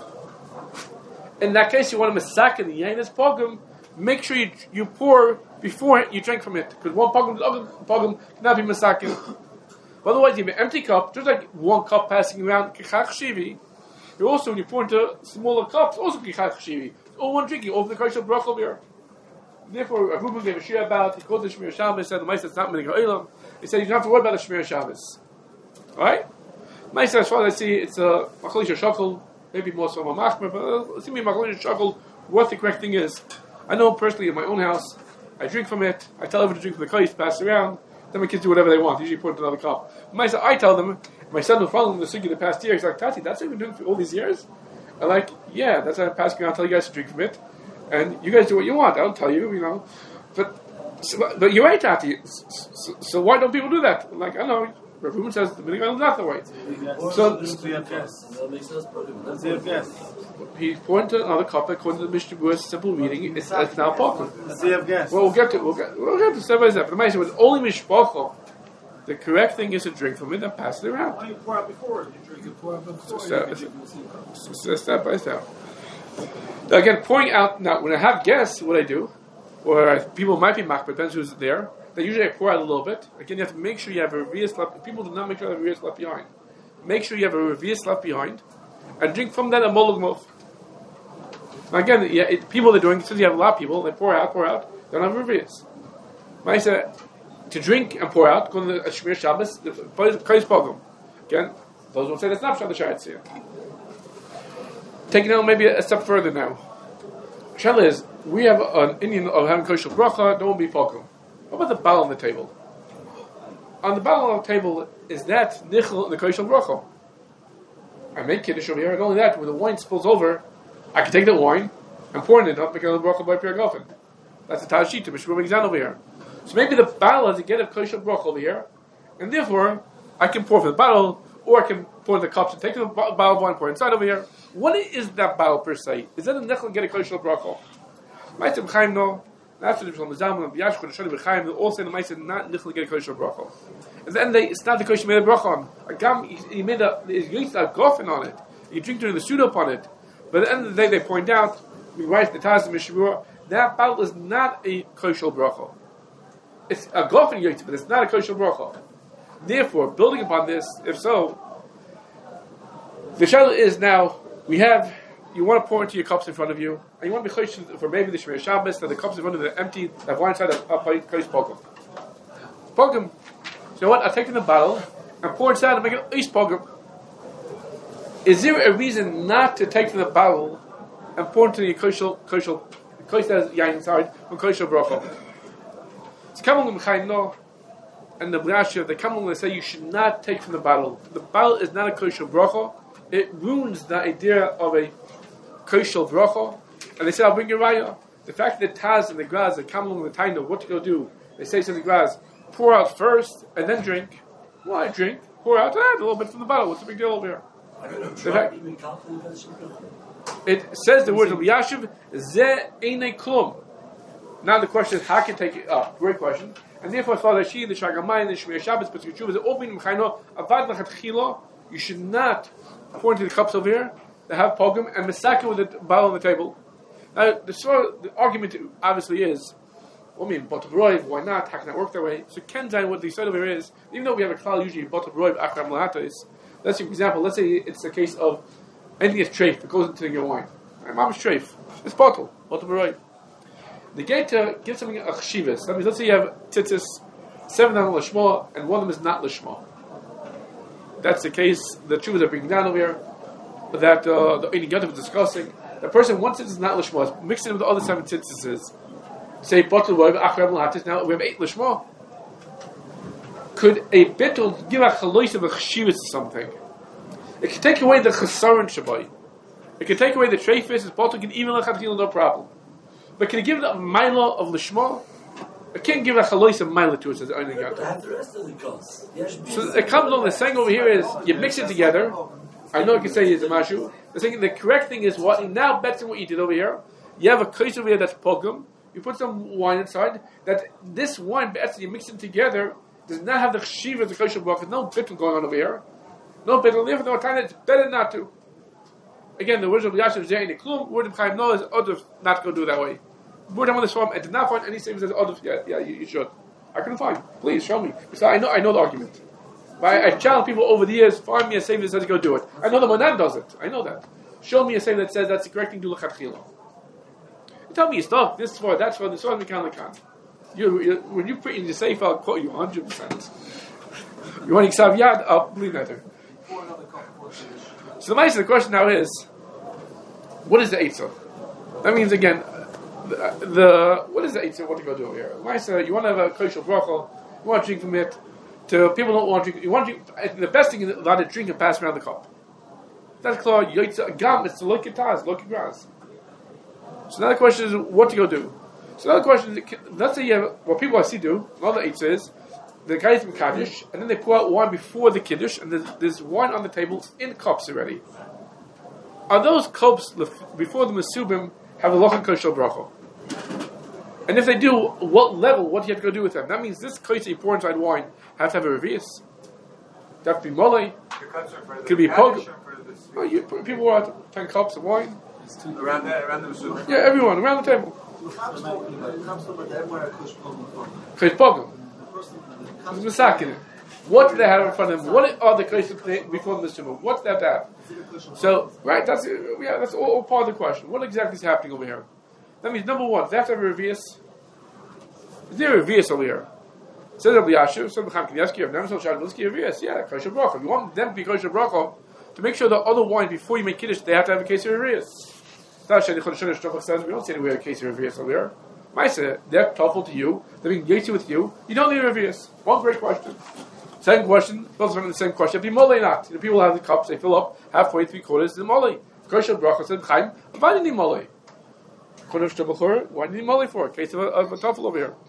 In that case, you want to masak in the yain is pogum. Make sure you pour before you drink from it, because one pogum, the other pogum cannot be masakin. Otherwise, you have an empty cup, just like one cup passing around kichach shivi. You also, when you pour into smaller cups, also kichach shivi. It's all one drinking, over the kosher brach over here. Therefore, Ruben gave a shir about. He called the Shmir Shabbos. Said the Ma'aser it's not meaning ha'olam. He said you don't have to worry about the Shmir Shabbos. All right, Ma'aser as far as I see, it's a machlish shakol, maybe more so a machmer, but it seems to be machlish shakol. What the correct thing is, I know personally in my own house, I drink from it. I tell everyone to drink from the kais, pass it around. Then my kids do whatever they want. Usually pour it into another cup. Ma'aser, I tell them. My son who followed the sugi the past year. He's like, Tati, that's what you've been doing for all these years. I'm like, yeah, that's what I'm passing around. Tell you guys to drink from it. And you guys do what you want. I don't tell you, But you're right, Tati. So why don't people do that? I'm like, I know. Rav Ruben says the minig is not the way. So he pointed to another cup according to the Mishnah Berurah's simple reading. It's now poker. Well, we'll get to step by step. But the Ma'aser with only mishpacha, the correct thing is to drink from it and pass it around. Why do you pour out before? You drink it Step by step. Again, pouring out, now when I have guests, what I do, or people might be makbid, depends who's there, then usually I pour out a little bit. Again, you have to make sure you have a revius left. People do not make sure they have a revius left behind. Make sure you have a revius left behind, and drink from that a molog mof. Now again, people they're doing, since you have a lot of people, they pour out, they don't have a revius. When I say to drink and pour out, go to the Shmir Shabbos, the kais pogum. Again, those who say that's not the Sharetzin. Taking it maybe a step further now. Shell is, we have an Indian of having kosher bracha, there won't be pogum. What about the bal on the table? On the bal on the table, is that nichel in the kosher bracha? I make kiddush over here, and only that, when the wine spills over, I can take the wine and pour it in, not make another bracha by Pirgofen. That's the Tashita, Mishmur Migzan over here. So maybe the bal has to get a kosher bracha over here, and therefore, I can pour from the bottle, or I can pour in the cups and take the bottle of wine, pour inside over here. What is that bottle per se? Is that a nechel get a kosher bracha? Ma'aser b'chaim no. After the Shalom Zalman and B'yashch and Shonim b'chaim, they all say the Ma'aser not nechel get a kosher bracha. At the end of the day, it's not the kosher made a bracha on. A gam, he made a gofen on it. You drink during the suda upon it. But at the end of the day, they point out, we write the Taz and Mishnah Berurah, that bottle is not a kosher bracha. It's a gofen yotze, but it's not a kosher bracha. Therefore, building upon this, if so, the shaila is now, you want to pour into your cups in front of you, and you want to be chosh for maybe the Shmir Shabbos, that the cups in front of you are empty, that one side of kais pogum. Pogum. So you know what? I'll take in the bottle, and pour inside and make it ice pogum. Is there a reason not to take from the bottle, and pour into your kosher that is yain inside, from kosher bracha? It's coming with no. And the Brasha, they come along and say you should not take from the bottle. The bottle is not a kosher bracha. It ruins the idea of a kosher bracha. And they say, I'll bring you raya. The fact that Taz and the Graz, they come along with the time of what to go do. They say to the Graz, pour out first and then drink. Why drink? Pour out a little bit from the bottle. What's the big deal over here? It says the words of Yashiv, Ze Eine Klum. Now the question is, how can take it up? Great question. And therefore, Father Shi, the Shagamai, and the Shmir Shabbos, but Yeshuv is opening Mechayno, Avad Lachatchilo, you should not pour into the cups over here, they have pogum, and Mesaka with the bottle on the table. Now, the argument obviously is, Botav Roiv, why not? How can that work that way? So Ken Zayin, what they said over here is, even though we have a klal usually Botav Roiv Akram Lahatais, let's say, for example, let's say it's a case of anything that's treif that goes into your wine. Mama's treif. It's bottle. Botav Roiv. The Gator gives something a chshivas. That means, let's say you have tzitzis, 7 of them lishma, and one of them is not lishma. That's the case. The chuvas are bringing down over here. That the Eini Yotav is discussing. The person, one tzitzis is not lishma, mixing it with the other 7 tzitzis. Say bottle roiv achrav lahatis. Now we have 8 lishma. Could a bittul give a chalois of a chshivas to something? It can take away the chesaron shabai. It can take away the treifis. It's bottle can even lechatchila, no problem. But can it give it a mila of lishma? It can't give a chalois of mila to it, says Eini Yotav. So it comes along, the saying over here is, you mix it together. I know you can say it's a mashu. The correct thing is what, now better than what you did over here. You have a kais over here that's pogum. You put some wine inside. That this wine, better you mix it together, does not have the chshiva of the kosher block. There's no bittul going on over here. No bittul. Therefore, no time. It's better not to. Again, the words of Yashiv is in the klum. Word of Chaim Noah is odov not to go do that way. Word on this form, I did not find any statements that odov. Yeah, you should. I couldn't find. Please show me. Because I know the argument. But I challenge people over the years. Find me a statement that says go do it. I know the Monan does it. I know that. Show me a statement that says that's the correct thing to do lechatchila. You tell me it's not. This is for that's for this one. We can't. When you put in the safe, I'll quote you 100%. You want to Yiksav Yad? I'll believe that. So the question now is, what is the Eitzah? That means again, what is the Eitzah? What to go do here? You want to have a kosher bracha, you want to drink from it. To people don't want to drink. You want to drink. The best thing is allowed to drink and pass around the cup. That's called Yotzah Gam. It's the Lokitaz, Lokigras. So now the question is, what to go do? So now the question is, let's say you have what people I see do. Another Eitzah is the guys from Kaddish, and then they pour out wine before the Kiddush, and there's wine on the table in cups already. Are those cups before the Mesubim have a Lochan Kosher Bracha? And if they do, what level? What do you have to go do with them? That means this kosher you pour inside wine have to have a revius. It have to be mole. It could be pog. People pour out 10 cups of wine. Around the Mesubim. Yeah, everyone around the table. Kosher pogum. There's in it. What do they have in front of them? What are the kosher before the Mesubim? What do they have to have? So, right, that's all part of the question. What exactly is happening over here? That means number one, they have to have a revius. Is there a revius over here? Says Rabbi Yashiv, so B'cham K'nyaski, Rav Nemes Shad Liski revius. Yeah, kosher bracha. You want them to be kosher bracha to make sure the other wine before you make kiddush, they have to have a case of revius. Says we don't say we have a case of revius over here. Maisa, they're tough to you. They're being yatsi with you. You don't need a revius. One great question. Second question, both of the same question. Be mole not. The people have the cups, they fill up halfway, 3/4. The mole. Kosher bracha said Chaim. Why do you need mole? Why do you need mole for? A case of a tuffle over here.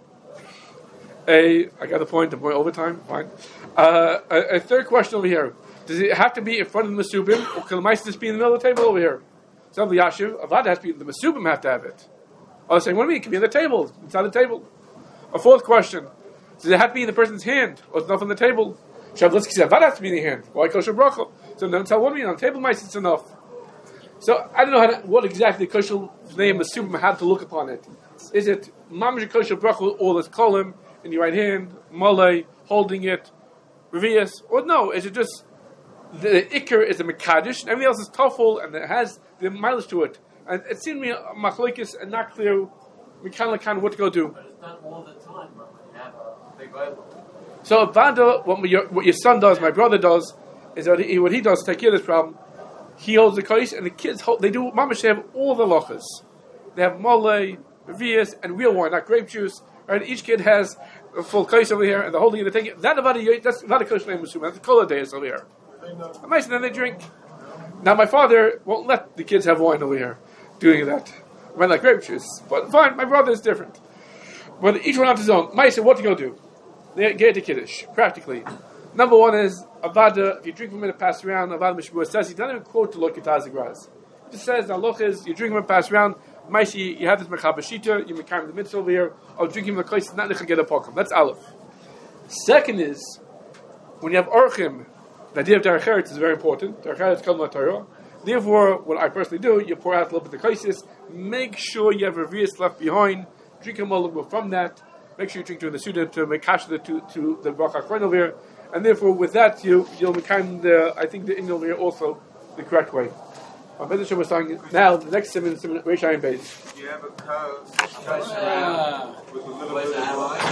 I got the point. I'm going overtime. Fine. A third question over here. Does it have to be in front of the Mesubim, or can the mice just be in the middle of the table over here? Some of the Yashiv, Avad has to be. The Mesubim have to have it. I was saying, what do you mean? It can be on the table, inside the table. A fourth question. Does it have to be in the person's hand, or it's enough on the table? Shavlitzki said, Avad has to be in the hand. Why kosher bracha? So then tell what do you mean? On table mice, it's enough. So I don't know what exactly kosher name Mesubim had to look upon it. Is it mamish kosher bracha with all this kolim in your right hand, mole, holding it, revius, or no? Is it just the ikr is a mekadosh, and everything else is tafel, and it has the mileage to it? And it seemed to me machlokes and not clear. We kind of what to go do. But it's not all the time. But we have a big Bible. So Vanda, what your son does, my brother does, is that what he does to take care of this problem. He holds the kais, and the kids they do. Mamash, they have all the lochas. They have mole, revius, and real wine, not grape juice. Right? Each kid has a full kais over here, and the holding it. They take it. That's not a kosher name. That's a kola days over here. And then they drink. Now my father won't let the kids have wine over here, doing that. I might like grape juice, but fine. My brother is different. But each one on his own. Maisa, what to go do? They get to kiddush practically. Number one is Avada. If you drink from it and pass around, Avada Mishmur says he doesn't even quote the Lord Kitazigraz. He just says the halach is you drink from it and pass around. Maishi, you have this mechabashita, you make the mitzvah over here. Or drinking the kais not get a pokum. That's aleph. Second is when you have orchim. The idea of derech eretz is very important. Derech eretz kol Torah. Therefore, what I personally do, you pour out a little bit of the kaisis. Make sure you have revius left behind. Drink a moluk from that. Make sure you drink during the Suda to make cash to the Bacha Kron over here. And therefore, with that, you'll make I think the Indian over here also the correct way. My Bedesha was talking now, the next 7 Reish Ayin Beis. You have a cow with a little bit of